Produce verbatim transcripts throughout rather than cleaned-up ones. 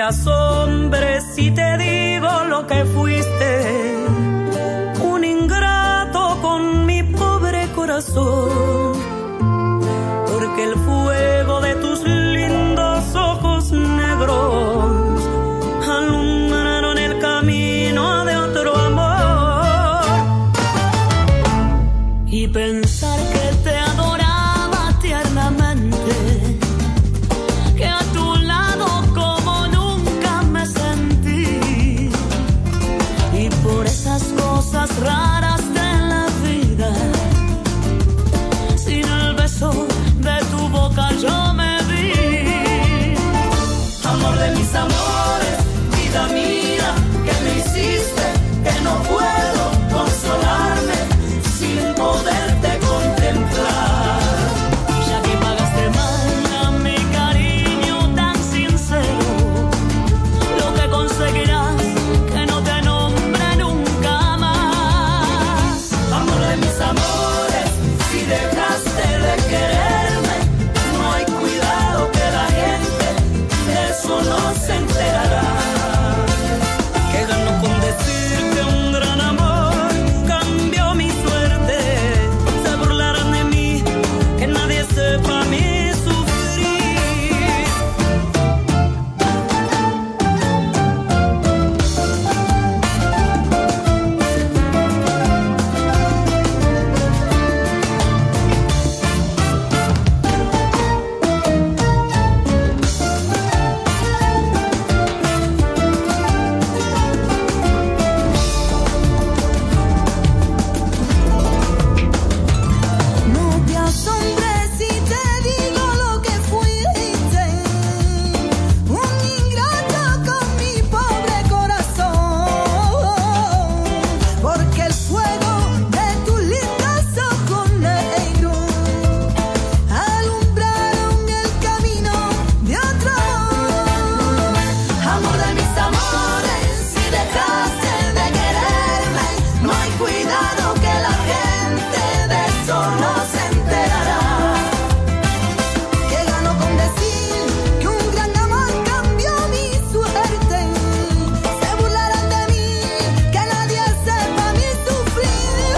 asombre si te digo lo que fuiste, un ingrato con mi pobre corazón, porque el fuego de tus lindos ojos negros alumbraron el camino de otro amor. Y pensar que te adoraba tiernamente, que a tu lado como nunca me sentí, y por esas cosas raras de la vida, sin el beso de tu boca yo me vi. Amor de mis amores, vida mía, que me hiciste, que no puedo consolarme sin poderte contemplar. Ya que pagaste mal a mi cariño tan sincero, lo que conseguirás que no te nombre nunca más. Amor de mis amores, si dejaste de quererme, no hay cuidado que la gente de eso no se enterará. Que gano con decir que un gran amor cambió mi suerte. Se burlarán de mí, que nadie sepa mi sufrir. No te asombres si te digo lo que fuiste, un ingrato con mi pobre corazón, porque el fuego de tus lindos ojos negros alumbraron el camino de otro amor. Amor de mis amores, si dejaste de quererme, no hay cuidado que la gente de eso no se enterará. Que gano con decir que un gran amor cambió mi suerte. Se burlarán de mí, que nadie sepa mi sufrir.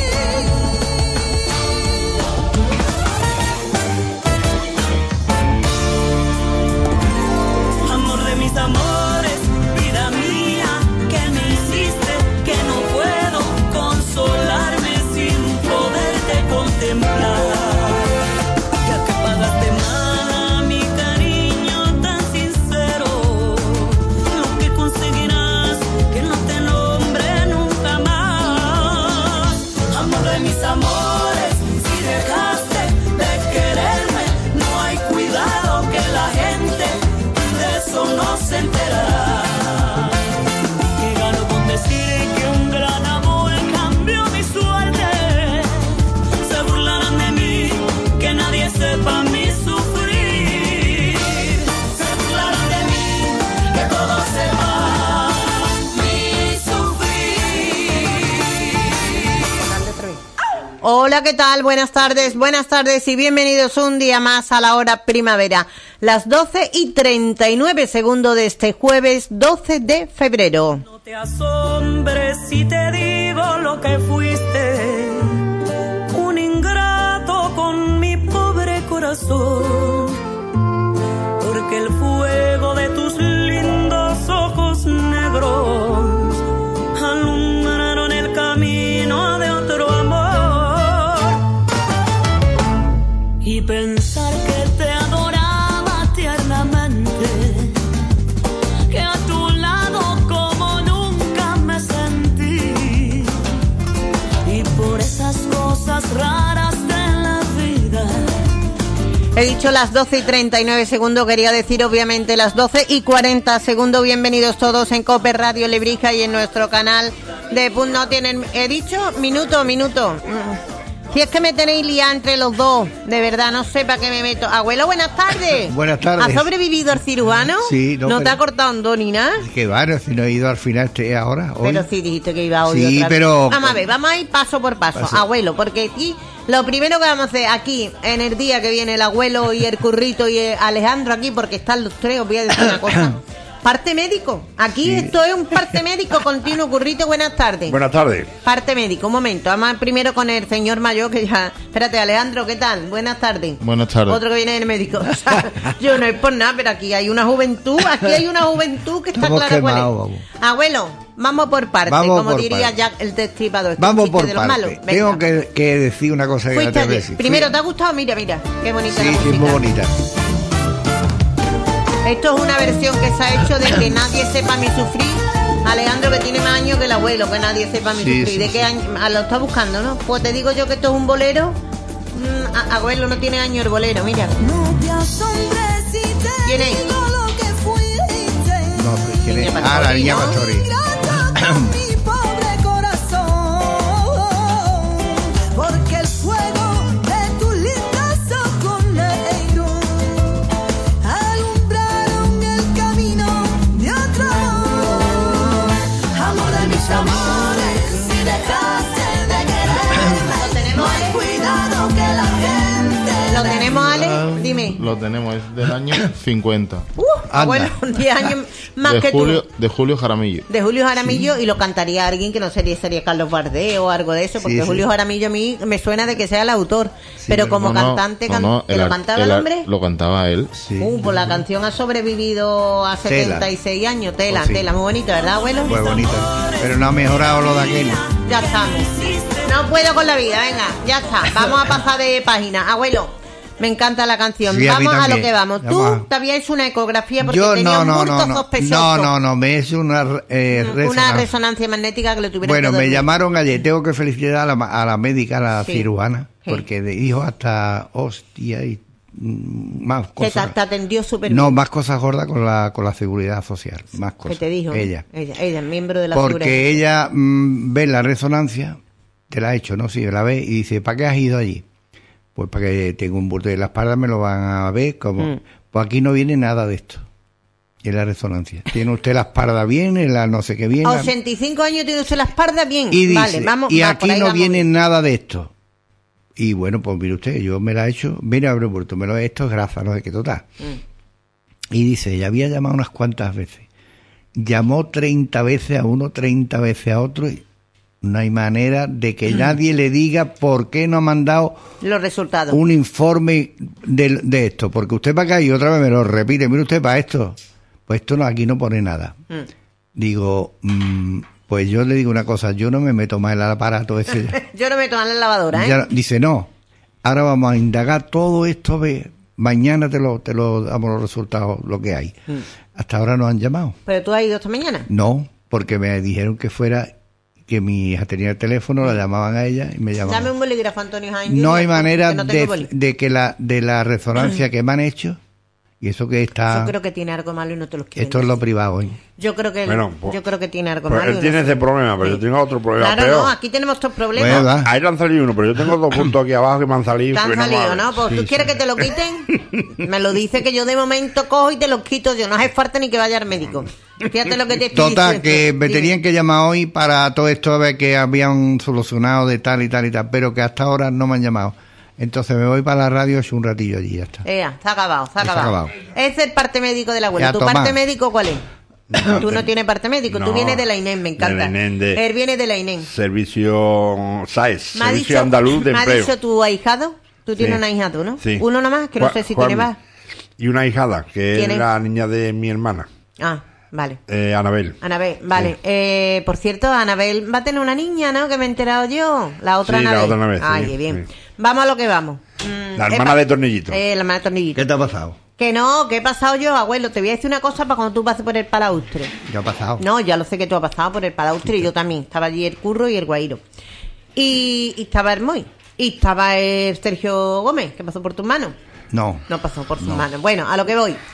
Amor de mis amores, vida mía, que me hiciste, que no puedo consolarme sin poderte contemplar. Ya que pagaste mal a mi cariño tan sincero, lo que conseguirás que no te nombre nunca más. Amor de mis amores, si dejaste de quererme, no hay cuidado que la gente de eso no se enterará. Que gano con decir que un gran amor cambió mi suerte. Se burlarán de mí, que nadie sepa mi sufrir. Se burlarán de mí, que todo sepa mi sufrir. Hola, ¿qué tal? Buenas tardes, buenas tardes y bienvenidos un día más a la hora primavera. Las doce y treinta y nueve segundos de este jueves doce de febrero. No te asombres si te digo lo que fuiste, un ingrato con mi pobre corazón, porque el fuego de tus lindos ojos negros alumbraron el camino de otro amor. Y pensar que te adoraba tiernamente, que a tu lado como nunca me sentí, y por esas cosas raras de la vida. He dicho las doce y treinta y nueve segundos, quería decir obviamente las doce y cuarenta segundos. Bienvenidos todos en Cope Radio Lebrija y en nuestro canal de Pun. No tienen, he dicho minuto, minuto. Si es que me tenéis liada entre los dos, de verdad, no sé para qué me meto. Abuelo, buenas tardes. Buenas tardes. ¿Has sobrevivido al cirujano? Sí. ¿No, ¿No te ha cortado un don ni nada? Qué bueno, si no he ido al final estoy ahora. Hoy. Pero sí dijiste que iba hoy Sí, otra vez. pero... Vamos a ver, vamos a ir paso por paso. paso. Abuelo, porque aquí lo primero que vamos a hacer aquí, en el día que viene el abuelo y el currito y el Alejandro aquí, porque están los tres, os voy a decir una cosa. parte médico. Aquí Sí. esto es un parte médico continuo. Currito, buenas tardes. Buenas tardes. Parte médico, un momento. Vamos primero con el señor mayor que ya... Espérate, Alejandro, ¿qué tal? Buenas tardes. Buenas tardes. Otro que viene del médico. O sea, yo no es por nada, pero aquí hay una juventud, aquí hay una juventud que está Estamos clara cuál es. quemados, vamos. Abuelo, vamos por parte, Vamos como por diría parte. Jack el destripador. Este Vamos chiste por de los parte. malos. Venga. Tengo que, que decir una cosa que Fuiste la tengo que ayer. decir. Primero, Fui- ¿te ha gustado? Mira, mira, qué bonita Sí, la sí, música. muy bonita. Esto es una versión que se ha hecho de que nadie sepa mi sufrir. Alejandro, que tiene más años que el abuelo, que nadie sepa mi Sí, sufrir. sí, ¿De sí. qué año? Ah, lo está buscando, ¿no? Pues te digo yo que esto es un bolero. Mm, a- abuelo, no tiene año el bolero, mira. No te asombres si te ¿Quién es? digo lo que fuiste. No, ¿quién es? Niña Ah, la niña Pastori, Pastori. Ingrata con mi pobre corazón, porque el fuego de tus lindos ojos negros alumbraron el camino de otro amor. Amor de mis amores, si dejaste de quererme, tenemos, no hay Ale? cuidado que la gente ¿Lo tenemos, Ale? Dime. Lo tenemos, es del año cincuenta. Uh, abuelo, diez años más de que Julio, tú. de Julio Jaramillo. De Julio Jaramillo, y lo cantaría alguien que no sería, sería Carlos Bardé o algo de eso, porque Sí, sí. Julio Jaramillo a mí me suena de que sea el autor, pero como No, no, cantante, no, can- no, ¿que el lo ar- cantaba el ar- hombre? Lo cantaba él. Sí. Uh, pues la canción ha sobrevivido a Tela. setenta y seis años. Tela, Pues sí. tela, muy bonita, ¿verdad, abuelo? Muy bonita. Pero no ha mejorado lo de aquel. Ya estamos. No puedo con la vida, venga, ya está. Vamos a pasar de página. Abuelo, me encanta la canción. Sí, a mí vamos a lo también. que vamos. Tú Vamos a- te habías hecho una ecografía porque Yo tenías no, un no, bulto no, no. sospechoso. No, no, no, me es una eh, Una resonancia. resonancia magnética que le tuvieron Bueno, que me dormir. llamaron ayer, tengo que felicitar a la, a la médica, a la Sí. cirujana, Sí. porque dijo hasta hostia y mm, más Que te, cosas. te atendió súper No, bien. más cosas gordas con la, con la seguridad social, más ¿Qué cosas. te dijo? Ella. Ella, ella, miembro de la Porque seguridad. ella mm, ve la resonancia, te la ha hecho, ¿no? Sí, la ve y dice, ¿para qué has ido allí? Pues para que tengo un bulto de la espalda, me lo van a ver, como... Mm. Pues aquí no viene nada de esto, en la resonancia. Tiene usted la espalda bien, en la no sé qué bien. A la- ochenta y cinco años tiene usted la espalda bien. Y dice, vale, vamos, y va, aquí por ahí no vamos viene bien. nada de esto. Y bueno, pues mire usted, yo me la he hecho, viene a abrir bulto, me lo he hecho, es grasa, no sé qué, total. Mm. Y dice, ella había llamado unas cuantas veces. Llamó treinta veces a uno, treinta veces a otro, y no hay manera de que nadie le diga por qué no ha mandado Los resultados. un informe de, de esto. Porque usted para acá y otra vez me lo repite, mire usted para esto. Pues esto no, aquí no pone nada. Mm. Digo, mm, pues yo le digo una cosa, yo no me meto más en el aparato ese. Yo no me tomo la lavadora, ¿eh? Ya, dice, no, ahora vamos a indagar todo esto, ve, mañana te lo, te lo damos los resultados, lo que hay. Mm. Hasta ahora no han llamado. Pero tú has ido esta mañana. No, porque me dijeron que fuera, que mi hija tenía el teléfono, la llamaban a ella y me llamaban. Dame un bolígrafo, Antonio Jaén. No Junior, hay manera que no tengo de, boli. de que la de la resonancia que me han hecho, y eso que está, Yo creo que tiene algo malo y no te lo quieren esto es lo decir. privado, ¿eh? Yo creo que Bueno, pues- yo creo que tiene algo Pues malo. y él no tiene sé. ese problema, pero yo tengo otro problema Claro, peor. no, aquí tenemos estos problemas. Bueno, va. A él le han salido uno, pero yo tengo dos puntos aquí abajo que me han salido. Te han que no me salido, valen. ¿no? Pues Sí, tú sí. quieres que te lo quiten. Me lo dice que yo de momento cojo y te los quito. Yo no hace falta ni que vaya al médico. Fíjate lo que te estoy Total, que diciendo. me Dime. tenían que llamar hoy para todo esto, a ver que habían solucionado de tal y tal y tal, pero que hasta ahora no me han llamado. Entonces me voy para la radio, es un ratillo allí, ya está. Ea, se ha acabado, se ha Se ha acabado. acabado. Ese es el parte médico del abuelo. Ya, ¿Tu toma. parte médico cuál es? Tú no tienes parte médico, tú No, vienes de la I N E M, me encanta. de la I N E M, de- Él viene de la I N E M. Servicio S A E S, Me ha Servicio dicho, Andaluz de me ha Empleo. dicho tu ahijado. Tú tienes Sí. una hija, tú, ¿no? Sí. Uno nomás, que no Juan- sé si Juan- tiene más. Y una hijada, que ¿Quién es es? la niña de mi hermana, Ah, vale. eh, Anabel. Anabel, vale. Eh, por cierto, Anabel va a tener una niña, ¿no? Que me he enterado yo. La otra Sí, la Anabel. otra Anabel, sí, Ay, qué bien. sí. Vamos a lo que vamos. Mm, La hermana epa. de Tornillito. Eh, la hermana de Tornillito. ¿Qué te ha pasado? Que no, ¿qué he pasado yo, abuelo? Te voy a decir una cosa para cuando tú pases por el palaustre. ¿Qué ha pasado? No, ya lo sé que tú has pasado por el palaustre y yo también. Estaba allí el Curro y el Guairo. Y, y estaba el Moy. Y estaba el Sergio Gómez, que pasó por tus manos. No. No pasó por sus manos. Bueno, a lo que voy.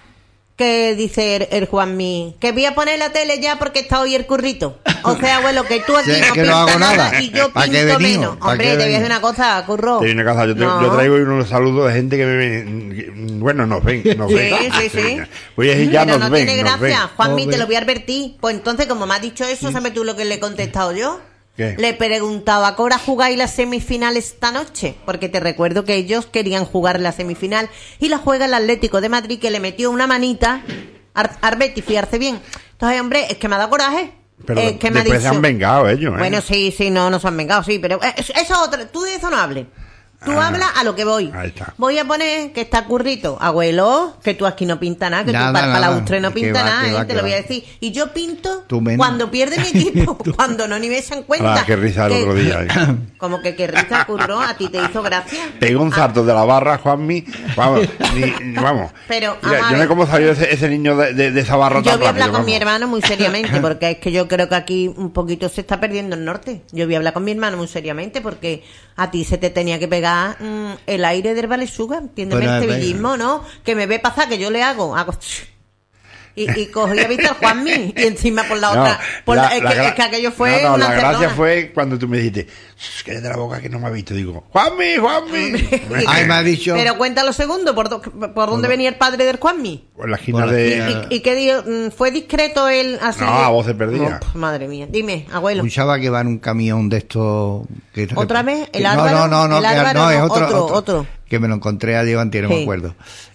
Que dice el, el Juanmi, que voy a poner la tele ya porque está hoy el currito. O sea, abuelo, que tú aquí Sí, no que no pintas hago nada. y yo ¿Para qué pinto venimos? menos. ¿Para Hombre, qué te voy a decir venimos? una cosa, Curro. Te viene a casa. Yo, te- No. yo traigo unos saludos de gente que me ven. que- Bueno, nos ven, nos Sí, ven. sí, sí. Voy a decir ya Pero nos no ven, tiene nos ven. gracia. Juanmi, No te ven. lo voy a advertir. Pues entonces, como me has dicho eso, ¿sabes tú lo que le he contestado yo? ¿Qué? Le he preguntado, ¿a qué hora jugáis la semifinal esta noche? Porque te recuerdo que ellos querían jugar la semifinal y la juega el Atlético de Madrid, que le metió una manita Ar- Arbeti, fiarse bien. Entonces, hombre, es que me ha dado coraje. Pero eh, que me ha después se dicho- han vengado ellos, ¿eh? Bueno, sí, sí, no, no se han vengado, sí, pero eh, eso es otra. Tú de eso no hables. Tú Ah, hablas a lo que voy. ahí está. Voy a poner que está Currito. Abuelo, que tú aquí no pintas nada, que Nada, tú para nada, Palaustre no que pinta va, nada, que ¿eh? va, te que lo va. voy a decir. Y yo pinto Tú menos. cuando pierde mi equipo, cuando no ni me se dan cuenta. Ah, qué risa el que- otro día, ¿eh? Como que qué risa, Curro, a ti te hizo gracia. Pegó un zarto de la barra, Juanmi. Vamos, ni- vamos. Pero, Mira, vamos a yo no sé ver. cómo salió ese, ese niño de, de- de esa barra Yo tan voy a hablar rápido, con mi vamos. hermano muy seriamente, porque es que yo creo que aquí un poquito se está perdiendo el norte. Yo voy a hablar con mi hermano muy seriamente, porque a ti se te tenía que pegar mm, el aire del Valesuga, entiéndeme, Pero, este a ver. villismo, ¿no? Que me ve pasar, que yo le hago, hago... Y, y cogí a Víctor Juanmi, y encima por la No, otra... Por la- es, la que, gra- es que aquello fue no, no, una la gracia cerdona. fue cuando tú me dijiste, que eres de la boca que no me ha visto. Digo, Juanmi, Juanmi. Ay, me ha dicho... Pero cuéntalo segundo, ¿por, do- por dónde venía el padre del Juanmi? Por la esquina Por la ¿Y, de... y, y qué dijo? Mm, ¿Fue discreto él así? No, a voces perdidas. Oh, madre mía. Dime, abuelo. Un chaval que va en un camión de estos... Que, ¿Otra vez? ¿El que- Álvaro? No, no, no, ¿El que- Álvaro? no, es No, otro, otro, otro, otro. Que me lo encontré ayer o antier, no Sí. me acuerdo.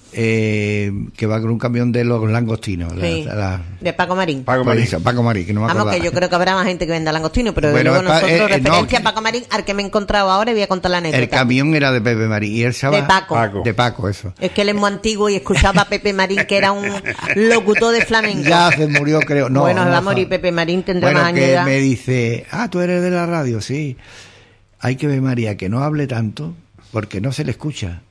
Eh, que va con un camión de los langostinos. la- Sí, la- de Paco Marín. Paco por Marín. eso, Paco Marín, que no me Vamos, acuerdo. que yo creo que habrá más gente que venda langostino, pero desde Bueno, luego es pa- nosotros, eh, eh, no, referencia que- a Paco Marín, al que me he encontrado ahora, y voy a contar la anécdota. El camión era de Pepe Marín y el chaval... De Paco. Paco. De Paco, eso. Es que él es muy antiguo y escuchaba a Pepe Marín, que era un locutor de flamenco. Ya se murió, creo. No, bueno, se no, va a fa- morir Pepe Marín, tendrá Bueno, más años de que edad. me dice, ah, tú eres de la radio, sí. Hay que ver, María, que no hable tanto porque no se le escucha.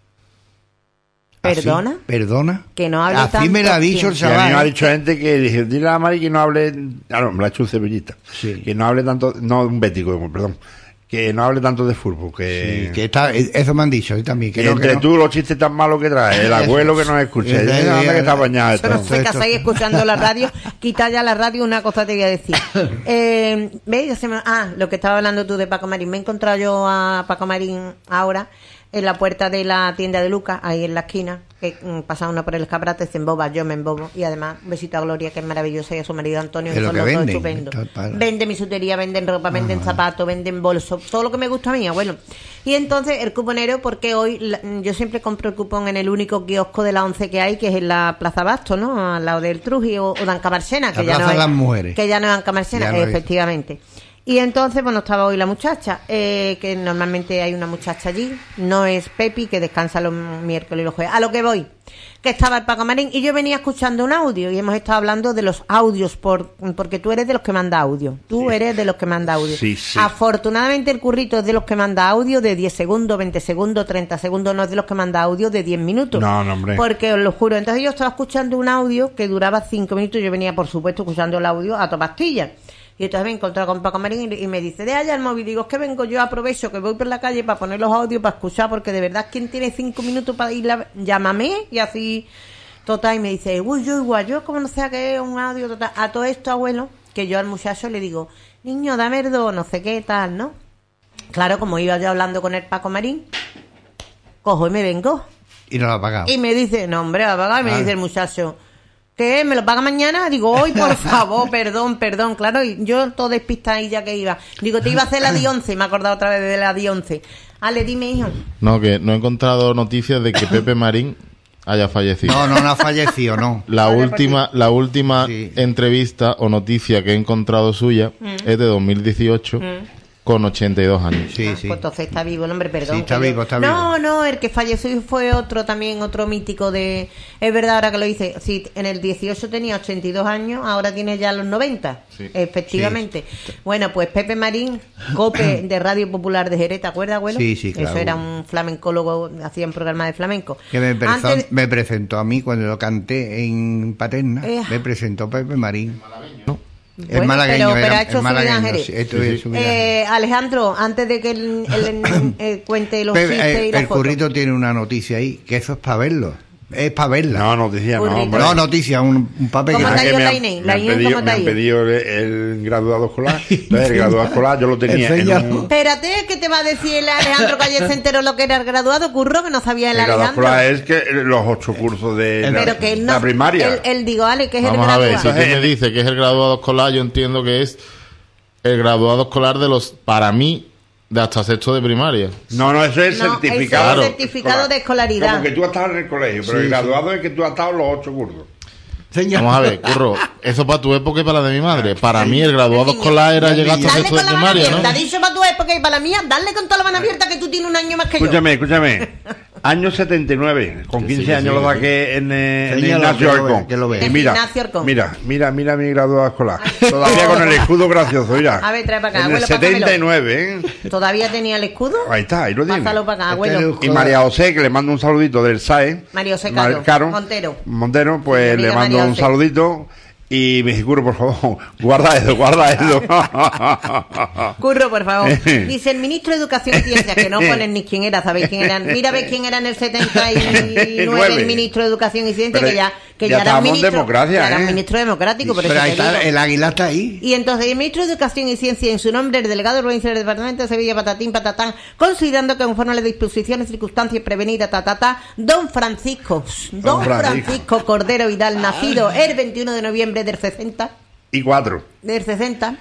Así, ¿Perdona? ¿Perdona? Que no hable Así tanto, me lo ha dicho el ¿quién? Y a mí me ha chaval. dicho gente que dije, dile a Mari que no hable, claro, me lo ha hecho un cebollista, Sí. que no hable tanto, no un bético, perdón, que no hable tanto de fútbol, que, Sí, que está, eso me han dicho, y también. Que que no, entre que no. tú los chistes tan malos que traes, el abuelo que nos escucha, y Ese- dice, anda que está bañado Yo no esto. sé qué esto- hacéis escuchando la radio. Quita ya la radio, una cosa te voy a decir. Eh, ¿Veis? Ya se me- Ah, lo que estaba hablando tú de Paco Marín. Me he encontrado yo a Paco Marín ahora en la puerta de la tienda de Lucas, ahí en la esquina, que mm, pasa uno por el escaparate, se emboba, yo me embobo. Y además, un besito a Gloria, que es maravillosa, y a su marido Antonio, Es que lo son que los dos venden, estupendos. está para- Venden bisutería, venden ropa, venden zapatos, venden bolsos, todo lo que me gusta a mí, abuelo. Y entonces, el cuponero, porque hoy la- yo siempre compro el cupón en el único kiosco de la once que hay, que es en la Plaza Basto, ¿no? Al lado del Truji o, o de Ancamarcena, que La ya Plaza no de es, las Mujeres. que ya no es Ancamarcena, Ya no es. efectivamente. Y entonces, bueno, estaba hoy la muchacha, eh, que normalmente hay una muchacha allí, no es Pepi, que descansa los miércoles y los jueves. A lo que voy, que estaba el Paco Marín y yo venía escuchando un audio y hemos estado hablando de los audios, por, porque tú eres de los que manda audio, tú eres de los que manda audio. Sí, sí. Afortunadamente el currito es de los que manda audio de diez segundos, veinte segundos, treinta segundos, no es de los que manda audio de diez minutos. No, no, hombre. Porque os lo juro, entonces yo estaba escuchando un audio que duraba cinco minutos, yo venía por supuesto escuchando el audio a toda pastilla. Y entonces me he encontrado con Paco Marín y me dice, de allá el móvil. Digo, es que vengo yo, aprovecho que voy por la calle para poner los audios, para escuchar, porque de verdad, ¿quién tiene cinco minutos para ir? A... Llámame y así, total. Y me dice, uy, yo igual, yo como no sé qué es un audio, total. A todo esto, abuelo, que yo al muchacho le digo, niño, dame el do, no sé qué, tal, ¿no? Claro, como iba yo hablando con el Paco Marín, cojo y me vengo. Y no lo ha pagado. Y me dice, no, hombre, va a pagar. Y me Ah. dice el muchacho, ¿qué? ¿Me lo paga mañana? Digo, hoy, por favor, perdón, perdón. Claro, y yo todo despistada y ya que iba. Digo, te iba a hacer la D once. Me he acordado otra vez de la D once. Ale, dime, hijo. No, que no he encontrado noticias de que Pepe Marín haya fallecido. No, no, no ha fallecido, no. La Vale, última, la última Sí. entrevista o noticia que he encontrado suya es de dos mil dieciocho con ochenta y dos años. Sí, Ah, sí. Pues entonces está vivo el hombre, perdón. Sí, está que yo- vivo, está No, vivo. no, el que falleció fue otro también, otro mítico de... Es verdad, ahora que lo dice, sí, en el dieciocho tenía ochenta y dos años, ahora tiene ya los noventa, Sí. efectivamente. Bueno, pues Pepe Marín, Cope de Radio Popular de Jerez, ¿te acuerdas, abuelo? Sí, sí, claro. Eso era un flamencólogo, hacía un programa de flamenco. Que me, presentó, Antes- me presentó a mí cuando lo canté en Paterna. Eh. Me presentó Pepe Marín. Es Bueno, malagueño, pero- pero era, ha hecho es su vida en malagueño, Jerez. sí, esto Sí, es sí. su vida en Jerez. Eh, Alejandro, antes de que él, él, eh, cuente los Pepe, chistes eh, y las el fotos. currito tiene una noticia ahí, que eso es para verlo. Es para verla. No, noticia, no, Currito. hombre. No, noticia, un, un papel ¿Cómo que te ha Que ido me la han- Inés? me ¿La han Inés pedido- cómo te me ha han ido? pedido el, el graduado escolar. Entonces, el graduado escolar yo lo tenía en Enséñalo. un... Espérate, que te va a decir el Alejandro que ayer se enteró lo que era el graduado, curro, que no sabía el, El graduado Alejandro. escolar es que los ocho cursos de la, Pero que él no... la primaria. Él, él digo, Ale, que es Vamos el a graduado. ver, si tú me dices que es el graduado escolar, yo entiendo que es el graduado escolar de los, para mí, de hasta sexto de primaria. No, no, eso es No, certificado. eso es certificado de escolaridad. Como que tú has estado en el colegio, pero Sí, el sí. graduado es que tú has estado los ocho cursos. Señor. Vamos a ver, Curro, eso para tu época y para la de mi madre. Para mí el graduado escolar era llegar hasta Dale sexto con de la mano primaria, abierta, ¿no? dicho para tu época y para la mía, dale con toda la mano abierta que tú tienes un año más que yo. Escúchame, escúchame. Año setenta y nueve, con Que quince sí, que años sí, lo que saqué en, eh, en Señalo, Ignacio que lo vea, Arcón. que lo vea. Y En mira, Ignacio Arcón. mira, mira, mira mi graduado escolar. Todavía con el escudo gracioso, mira. A ver, trae para acá, En el abuelo, pásamelo. setenta y nueve, ¿eh? ¿Todavía tenía el escudo? Ahí está, ahí lo tiene. Pásalo para acá, Este abuelo. es Y María José, que le mando un saludito del S A E. María José Mar- Caro, Montero. Montero, pues Mi le amiga mando María un José. saludito. Y me Curro, por favor, guarda eso, guarda eso. Curro, por favor. Dice el ministro de Educación y Ciencia, que no ponen ni quién era, ¿sabéis quién eran? Mira, ¿ves quién era en el setenta y nueve el ministro de Educación y Ciencia? Pero que ya, que ya ya, era un estábamos en ministro, democracia, ya era un ¿eh? ministro democrático, por Pero eso ahí te está, digo. el águila está ahí. Y entonces el ministro de Educación y Ciencia, en su nombre, el delegado provincial del Departamento de Sevilla, patatín, patatán, considerando que conforme a las disposiciones y circunstancias prevenidas, ta, ta, ta, don Francisco, don, Don Francisco. Francisco Cordero Vidal, nacido el veintiuno de noviembre del sesenta, Y cuatro. del sesenta,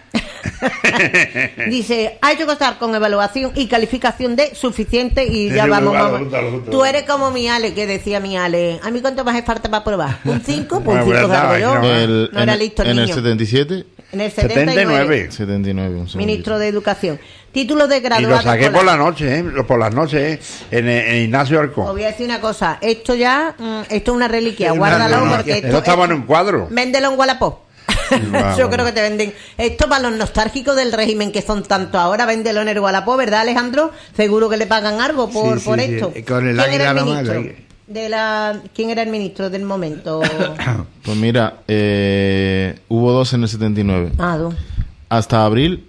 dice, hay que contar con evaluación y calificación de suficiente y ya Sí, vamos, bueno, vamos. justo, justo. Tú eres como mi Ale, que decía mi Ale, a mí cuánto más hace falta para probar, un cinco, pues un Bueno, cinco verdad, salgo yo, no, no, El- era en, listo el en el niño. setenta y siete, En el setenta y nueve, setenta y nueve. setenta y nueve, un segundito. ministro de Educación. Título de Y graduado lo saqué escolar. por la noche, ¿eh? Por las noches, ¿eh? En, en Ignacio Os Arcón. voy a decir una cosa, esto ya, mm, esto es una reliquia, Sí, guárdalo no, no, porque no, esto, Eso estaba en esto- un cuadro. véndelo en Wallapop. Ah, Yo bueno. creo que te venden. Esto para los nostálgicos del régimen que son tanto ahora, véndelo en el Wallapop, ¿verdad, Alejandro? Seguro que le pagan algo por, Sí, por sí, sí. esto. Con el ¿Quién era águila el nada más, ministro? ahí. De la... ¿Quién era el ministro del momento? Pues mira, eh, hubo dos en el setenta y nueve. Ah, dos. Hasta abril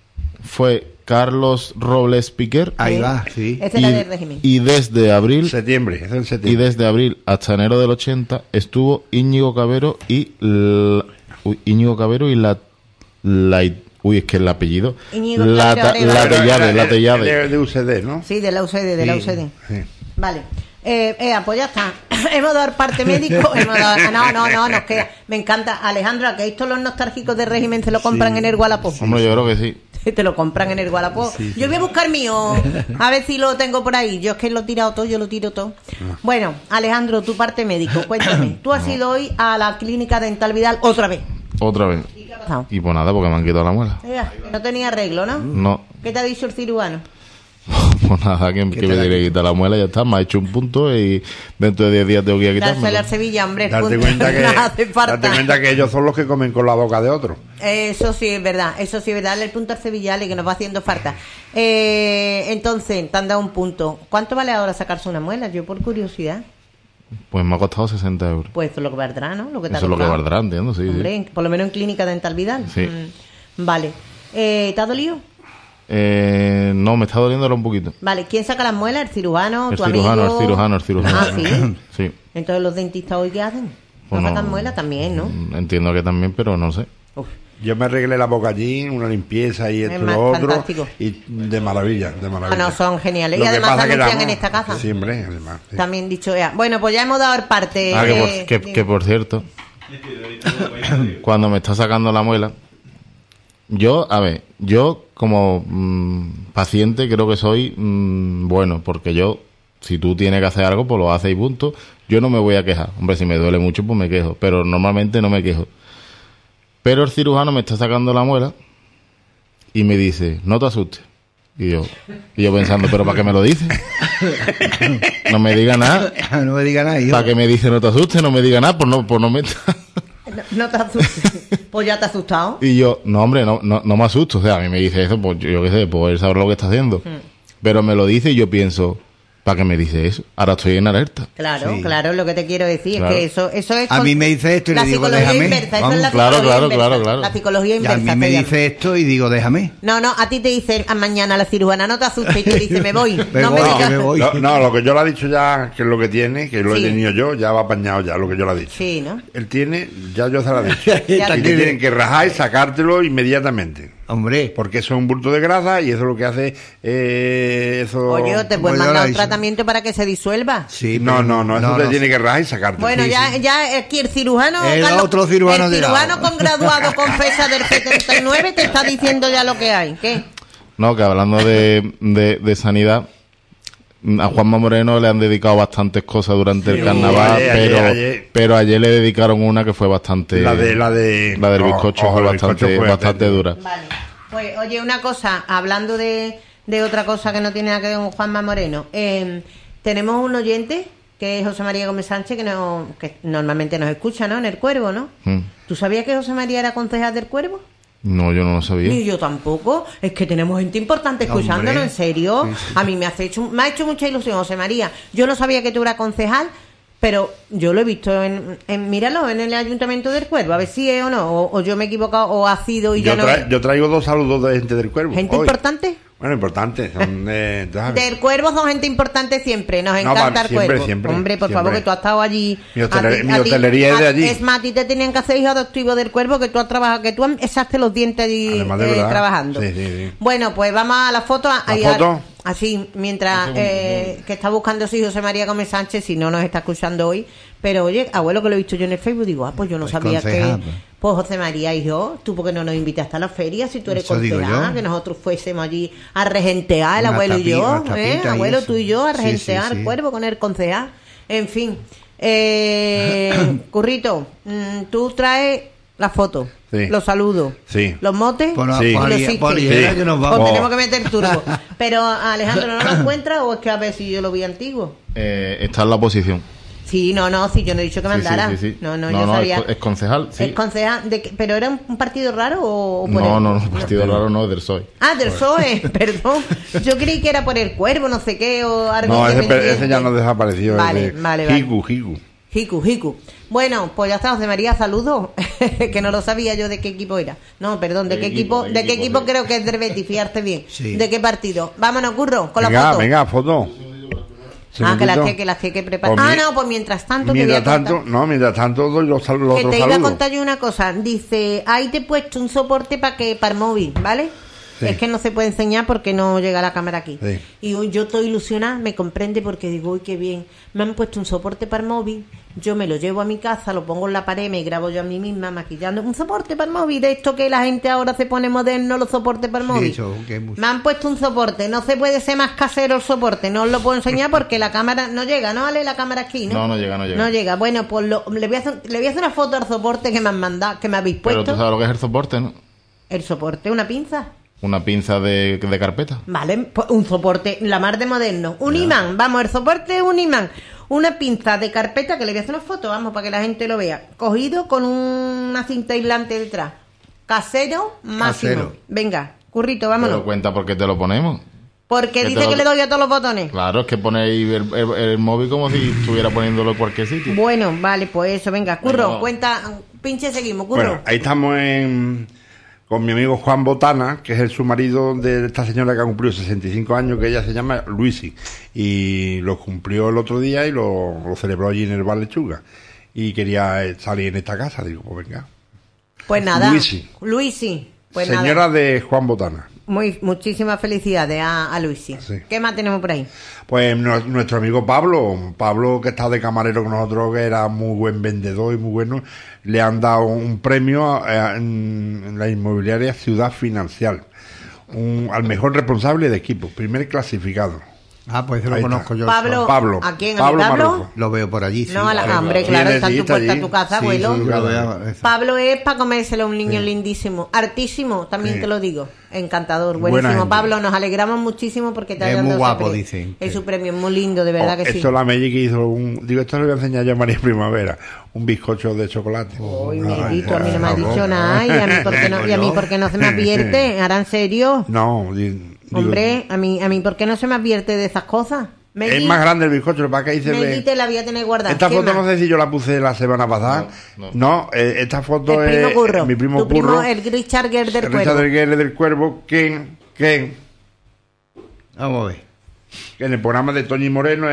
fue Carlos Robles Piquer. Ahí va, sí. Ese y, era del régimen. y desde abril Septiembre, eso en y septiembre. desde abril hasta enero del ochenta estuvo Íñigo Cabero y la, uy, Íñigo Cabero y la, la uy es que el apellido Íñigo la, Cabero Arevalo. la Tellade, la De, Tellade. de U C D, ¿no? Sí, de la U C D, de la Sí, U C D. sí. Vale. Eh, eh, pues ya está. Hemos dado el parte médico. Hemos dado... No, no, no, nos queda. Me encanta. Alejandra, que esto los nostálgicos de régimen se lo compran Sí. en el Wallapop. Hombre, yo creo que sí. Te lo compran en el Wallapop. Yo voy a buscar mío, a ver si lo tengo por ahí. Yo es que lo he tirado todo, yo lo tiro todo. Bueno, Alejandro, tu parte médico, cuéntame. Tú has ido hoy a la clínica dental Vidal otra vez. Otra vez. ¿Y qué ha pasado? Y pues nada, porque me han quitado la muela. Mira, no tenía arreglo, ¿no? No. ¿Qué te ha dicho el cirujano? Pues nada, que, que te me la tiene que quitar la muela, ya está. Me ha hecho un punto y dentro de diez días tengo que ir a Dársela quitarme. al Sevilla, hombre. el Darte punto. cuenta, que, No hace falta. darte cuenta que ellos son los que comen con la boca de otro. Eso sí es verdad, eso sí es verdad. Dale el punto al Sevillale que nos va haciendo falta. Eh, entonces, te han dado un punto. ¿Cuánto vale ahora sacarse una muela? Yo por curiosidad. Pues me ha costado sesenta euros. Pues eso es lo que valdrá, ¿no? Lo que te ha Eso es lo que costado. valdrá, entiendo, sí. sí. Hombre, en- por lo menos en clínica dental Vidal. Sí. Mm, vale. Eh, ¿Te ha dolido? Eh, no, me está doliendo ahora un poquito. Vale. ¿Quién saca las muelas? ¿El cirujano? El ¿Tu cirujano, amigo? el cirujano, el cirujano. Ah, ¿sí? Sí. Entonces los dentistas hoy ¿qué hacen? ¿No Pues sacan no. muelas también, no? Mm, Entiendo que también, pero no sé. Uf. Yo me arreglé la boca allí, una limpieza y esto y ma- lo otro. fantástico. Y de maravilla, de maravilla. Ah, no, son geniales. Lo Y que además pasa que anuncian damos- en esta casa. Sí, hombre, además. sí. También dicho ya. Bueno, pues ya hemos dado el parte. Ah, que por, eh, que, de- que por cierto, cuando me está sacando la muela, yo, a ver, yo como mm, paciente creo que soy mm, bueno, porque yo, si tú tienes que hacer algo, pues lo haces y punto. Yo no me voy a quejar. Hombre, si me duele mucho, pues me quejo, pero normalmente no me quejo. Pero el cirujano me está sacando la muela y me dice, no te asustes. Y yo, y yo pensando, ¿pero para qué me lo dice? No me diga nada. No me diga nada, hijo. ¿Para qué me dice no te asustes? No me diga nada, por no, por no me... No, no te asustes. Pues ya te has asustado. Y yo, no, hombre, no, no, no me asusto. O sea, a mí me dice eso, pues yo, yo qué sé, pues él sabrá lo que está haciendo. Pero me lo dice y yo pienso, ¿para qué me dice eso? Ahora estoy en alerta. Claro, Sí. claro, lo que te quiero decir Claro. es que eso, eso es... A con- mí me dice esto y la le digo, psicología déjame. inversa, eso Vamos. es la Claro, psicología claro, inversa. claro, claro. La psicología Y a inversa. mí se me llama. dice esto y digo, déjame. No, no, a ti te dice a mañana la cirujana, no te asustes, y tú dices, me voy. Me no voy, me que digas. me voy. No, no, lo que yo le he dicho ya, que es lo que tiene, que lo Sí. he tenido yo, ya va apañado ya, lo que yo le he dicho. Sí, ¿no? Él tiene, ya yo se lo he dicho. Ya Y te- te tienen que rajar y sacártelo inmediatamente. Hombre, Porque eso es un bulto de grasa y eso es lo que hace, eh, eso... Oye, te como pueden yo mandar la un hice. tratamiento para que se disuelva. sí. No, pero- no, no, eso te no. tiene que rajar y sacártelo. Bueno, Sí, ya, sí. ya aquí el cirujano, El otro cirujano el de cirujano lado. con graduado con fecha del setenta y nueve te está diciendo ya lo que hay. ¿Qué? No, que hablando de, de, de sanidad, A Juanma Moreno le han dedicado bastantes cosas durante Sí, el carnaval, ayer, pero ayer, ayer. pero ayer le dedicaron una que fue bastante... La de... La, de, la del oh, bizcocho oh, fue el bastante, bizcocho fue bastante atento. dura. Vale. Pues oye, una cosa, hablando de, de otra cosa que no tiene nada que ver con Juanma Moreno. Eh, tenemos un oyente, que es José María Gómez Sánchez, que, no, que normalmente nos escucha, ¿no? En El Cuervo, ¿no? Mm. ¿Tú sabías que José María era concejal del Cuervo? No, yo no lo sabía. Ni yo tampoco. Es que tenemos gente importante escuchándonos, Hombre. en serio. Sí, sí. A mí me, hace hecho, me ha hecho mucha ilusión, José María. Yo no sabía que tú eras concejal, pero yo lo he visto en, en míralo, en el Ayuntamiento del Cuervo, a ver si es o no, o, o yo me he equivocado, o ha sido y Yo, ya no tra- es. yo traigo dos saludos de gente del Cuervo. ¿Gente hoy. importante? Bueno, importante. Son de, tú sabes. Del Cuervo son gente importante siempre, nos No, encanta va, el siempre, Cuervo. siempre, Hombre, por siempre. favor, que tú has estado allí. Mi hostele- A ti- mi a ti- hostelería es de a- allí. Es más, a ti te tenían que hacer hijo adoptivo del Cuervo, que tú has trabajado, que tú echaste los dientes allí Además de eh, verdad. trabajando. Sí, sí, sí. Bueno, pues vamos a la foto. ¿La ahí a- foto? Así, mientras eh, que está buscando si José María Gómez Sánchez, si no nos está escuchando hoy. Pero oye, abuelo, que lo he visto yo en el Facebook, digo, ah, pues yo no Pues sabía concejal, que... pues. Pues José María y yo, tú porque no nos invitaste a la feria, si tú eres Eso digo concejal, yo. que nosotros fuésemos allí a regentear, el Una abuelo y tapi- yo, una ¿eh? tapita y Abuelo, eso. tú y yo, a Sí, sí, regentear sí. el Cuervo con el concejal. En fin, eh, Currito, mm, tú traes la foto, Sí. los saludos, Sí. los motes Por, Sí. y por, los ahí- chistes. por ahí Sí. era que nos Pues vamos. tenemos que meter turbo. Pero Alejandro, ¿no lo encuentra o es que a ver si yo lo vi antiguo? Eh, está en la oposición. Sí, no, no, sí, yo no he dicho que Sí, sí, mandara. sí, sí. No, no, No, yo no, sabía. es, co- es concejal, sí. ¿Es concejal? ¿De qué? ¿Pero era un un partido raro o, o por No, el- no, no, partido raro no, del P S O E. Ah, del P S O E, perdón. Yo creí que era por el Cuervo, no sé qué, o algo No, ese, independiente. ese ya no desapareció. Vale, ese. vale, vale. Higu, Higu. Jiku, Jiku. Bueno, pues ya está, José María, saludos. Que no lo sabía yo de qué equipo era. No, perdón, ¿de, ¿De qué qué equipo? equipo? ¿De qué equipo? sí. Creo que es del Betis, fíjate bien. Sí. ¿De qué partido? Vámonos, curro, con la Venga, foto. venga, foto. Ah, que la Segundito. que, que la que, que prepara. Pues Ah, mi- no, pues mientras tanto te voy Mientras a contar. tanto, no, mientras tanto doy los, sal- los Que otros te iba a saludos. contar yo una cosa. Dice, ahí te he puesto un soporte para que para el móvil, ¿vale? Sí. Es que no se puede enseñar porque no llega la cámara aquí. Sí. Y yo estoy ilusionada, me comprende porque digo, uy, qué bien. Me han puesto un soporte para el móvil, yo me lo llevo a mi casa, lo pongo en la pared, me grabo yo a mí misma maquillando. Un soporte para el móvil, de esto que la gente ahora se pone moderno, los soportes para el Sí, móvil. eso, que es mucho. Me han puesto un soporte, no se puede ser más casero el soporte, no os lo puedo enseñar porque la cámara no llega, ¿no? Vale, la cámara aquí, ¿no? No, no llega, no llega. No llega. Bueno, pues lo- le, voy a hacer, le voy a hacer una foto al soporte que me han mandado, que me habéis Pero puesto. tú sabes lo que es el soporte, ¿no? El soporte, una pinza. Una pinza de, de carpeta. Vale, pues un soporte, la mar de moderno. Un imán, vamos, el soporte es un imán. Una pinza de carpeta que le voy a hacer una foto, vamos, para que la gente lo vea. Cogido con una cinta aislante detrás. Casero máximo. Casero. Venga, currito, Te vámonos. lo cuenta porque te lo ponemos. Porque que te dice lo- que le doy a todos los botones. Claro, es que ponéis el, el- el móvil como si estuviera poniéndolo en cualquier sitio. Bueno, vale, pues eso, venga, curro, Venga, vamos. cuenta, pinche, seguimos, curro. Bueno, ahí estamos en, con mi amigo Juan Botana, que es el su marido de esta señora que ha cumplido sesenta y cinco años, que ella se llama Luisi. Y lo cumplió el otro día y lo, lo celebró allí en el Bar Lechuga. Y quería eh, salir en esta casa. Digo, pues venga. Pues nada, Luisi. Luisi, pues señora nada. de Juan Botana. Muy, muchísimas felicidades a, a Luisi. Sí. ¿Qué más tenemos por ahí? Pues nu- nuestro amigo Pablo, Pablo que está de camarero con nosotros, que era muy buen vendedor y muy bueno, le han dado un premio a- en, en la inmobiliaria Ciudad Financial, un- al mejor responsable de equipo, primer clasificado. Ah, pues eso lo Ahí está. conozco yo. Pablo, Pablo. ¿a quién? ¿A Pablo mi Pablo? Marrujo. Lo veo por allí. Sí, No, a la claro. hambre, Sí, claro, él está en tu está puerta, allí. en tu casa, Sí, abuelo. sí, lo veo, eso. Pablo es para comérselo, un niño Sí. lindísimo, artísimo, también Sí. te lo digo, encantador, Buena buenísimo. gente. Pablo, nos alegramos muchísimo porque te Es hayan muy dado guapo, ese pre- dicen. Es su premio, es muy lindo, de verdad Oh, que sí. esto la Melli que hizo un, digo, esto lo voy a enseñar yo a María Primavera, un bizcocho de chocolate. Uy, Ay, Melito, a mí no me ha por dicho favor. nada, y a mí por qué no, y a mí por qué no se me advierte, ahora en serio. No, di- digo, Hombre, a mí, a mí por qué no se me advierte de esas cosas. Meli, es más grande el bizcocho, para que ahí se Meli ve. te la voy a tener guardada. Esta ¿Qué foto más? no sé si yo la puse la semana pasada. No, No, no. eh, esta foto El primo es Curro, mi primo tu primo, Curro, el Richard Gere del Richard Cuervo. Guerre del Cuervo, que, que, Vamos a ver. que en el programa de Toñi Moreno,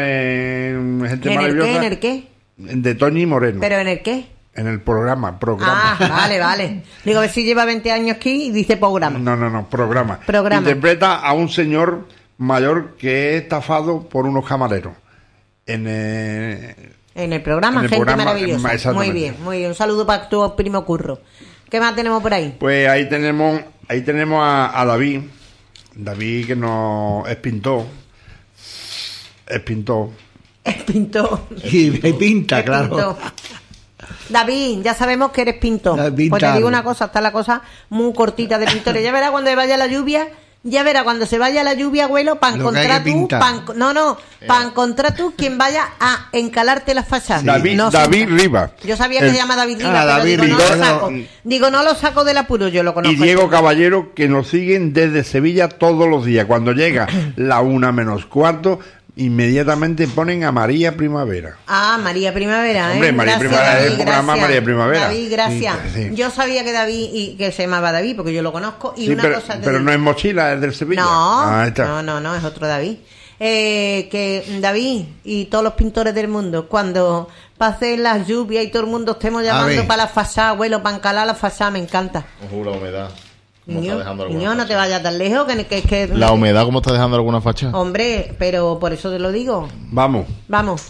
en Gente ¿En el Maravillosa, qué? ¿En el qué? de Toñi Moreno, ¿Pero en el qué? en el programa, programa. Ah, vale, vale. Digo, a ver si lleva veinte años aquí y dice programa. No, no, no, programa. Programa. Interpreta a un señor mayor que es estafado por unos camareros. En, eh, En el programa, En el gente programa, maravillosa. Muy exactamente. bien, muy bien. Un saludo para tu primo Curro. ¿Qué más tenemos por ahí? pues ahí tenemos, ahí tenemos a, a David, David que nos es pintor. Es pintor. Es pintor. Y me pinta, Es claro. pintor. David, ya sabemos que eres pintor. Ya, Pues te pintar. digo una cosa, está la cosa muy cortita de pintores. Ya verás cuando vaya la lluvia, ya verás cuando se vaya la lluvia, abuelo, para Lo que hay encontrar que tú, pintar. pa' en- no, no, para encontrar tú quien vaya a encalarte las fachadas. David, No, David sí. Riva. Yo sabía que El- se llama David Riva, Ah, pero David digo, no Riva, lo saco. no. Digo, no lo saco del apuro, yo lo conozco. Y Diego Caballero, que nos siguen desde Sevilla todos los días. Cuando llega la una menos cuarto, inmediatamente ponen a María Primavera. Ah, María Primavera, ¿eh? Hombre, María Gracias, Primavera es David, el programa gracias. María Primavera. David, gracias. Sí, sí. Yo sabía que David, y que se llamaba David, porque yo lo conozco, y Sí, una pero, cosa te pero digo. no es Mochila, es del Sevilla. No, Ah, ahí está. no, no, no, es otro David. Eh, que David y todos los pintores del mundo, cuando pasen las lluvias y todo el mundo estemos llamando ver. para la fachada, abuelo, para encalar la fachada, me encanta. Ojo, la humedad. ¿Cómo está Niño, dejando alguna niño, no te facha? vayas tan lejos, que, que, que La humedad, ¿cómo está dejando alguna facha? Hombre, pero por eso te lo digo. Vamos. Vamos.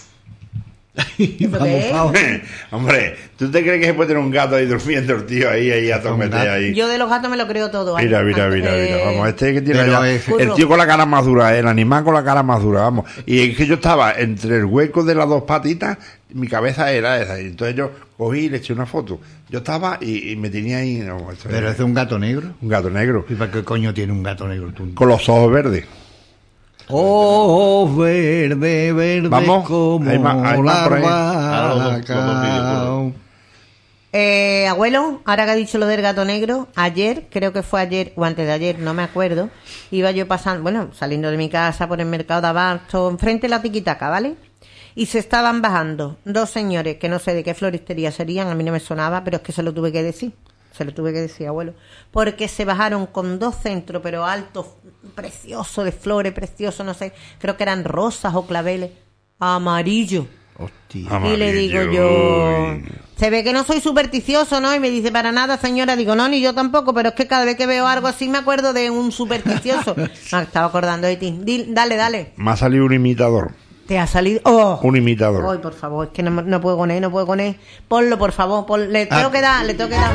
Vamos, qué es? vamos. Hombre, ¿tú te crees que se puede tener un gato ahí durmiendo el tío ahí, ahí a tomete gato. ahí? Yo de los gatos me lo creo todo. ¿vale? Mira, mira, Tanto, mira, mira, eh, vamos, este que tiene pero ya- es- el tío con la cara más dura, el animal con la cara más dura, vamos. Y es que yo estaba entre el hueco de las dos patitas, mi cabeza era esa, y entonces yo cogí y le eché una foto. Yo estaba y, y me tenía ahí, no, esto Pero es es un gato negro. un gato negro, ¿Y para qué coño tiene un gato negro tú? con los ojos verdes. Oh, verde, verde Vamos, como hay más- hay más por ahí. Ahora los dos- los dos vídeos, larva. Eh, abuelo, ahora que ha dicho lo del gato negro, ayer, creo que fue ayer o antes de ayer, no me acuerdo, iba yo pasando, bueno, saliendo de mi casa por el mercado de abasto, enfrente de la tiquitaca, ¿vale? Y se estaban bajando dos señores, que no sé de qué floristería serían, a mí no me sonaba, pero es que se lo tuve que decir, se lo tuve que decir, abuelo, porque se bajaron con dos centros, pero altos, preciosos, de flores, preciosos, no sé, creo que eran rosas o claveles, amarillo. Hostia. Y le digo yo, se ve que no soy supersticioso, ¿no? Y me dice, para nada, señora. Digo, no, ni yo tampoco, pero es que cada vez que veo algo así me acuerdo de un supersticioso. Me estaba acordando de ti. Dil- dale, dale. Me ha salido un imitador, Te ha salido... ¡Oh! un imitador. Ay, por favor, es que no, no puedo con él, no puedo con él. Ponlo, por favor, pon- le tengo Ah. que dar, le tengo que dar.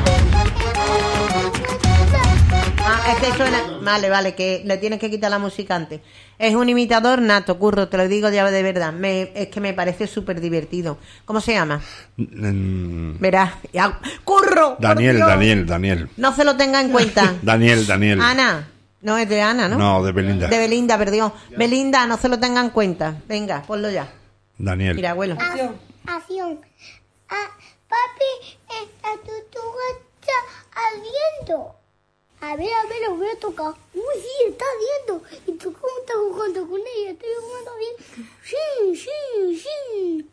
Ah, es que suena... Vale, vale, que le tienes que quitar la música antes. Es un imitador nato, Curro, te lo digo ya de verdad. Me, es que me parece súper divertido. ¿Cómo se llama? Mm, Verás. Ya- ¡Curro! por Daniel, Dios! Daniel, Daniel. No se lo tenga en cuenta. Daniel, Daniel. Ana. No, es de Ana, ¿no? No, de Belinda. De Belinda, perdón. Belinda, no se lo tenga en cuenta. Venga, ponlo ya. Daniel. Mira, abuelo. Acción. Acción. Ah, papi, esta tortuga está ardiendo. A ver, a ver, lo voy a tocar. Uy, sí, está ardiendo. ¿Y tú cómo estás jugando con ella? Estoy jugando bien. Sí, sí, sí.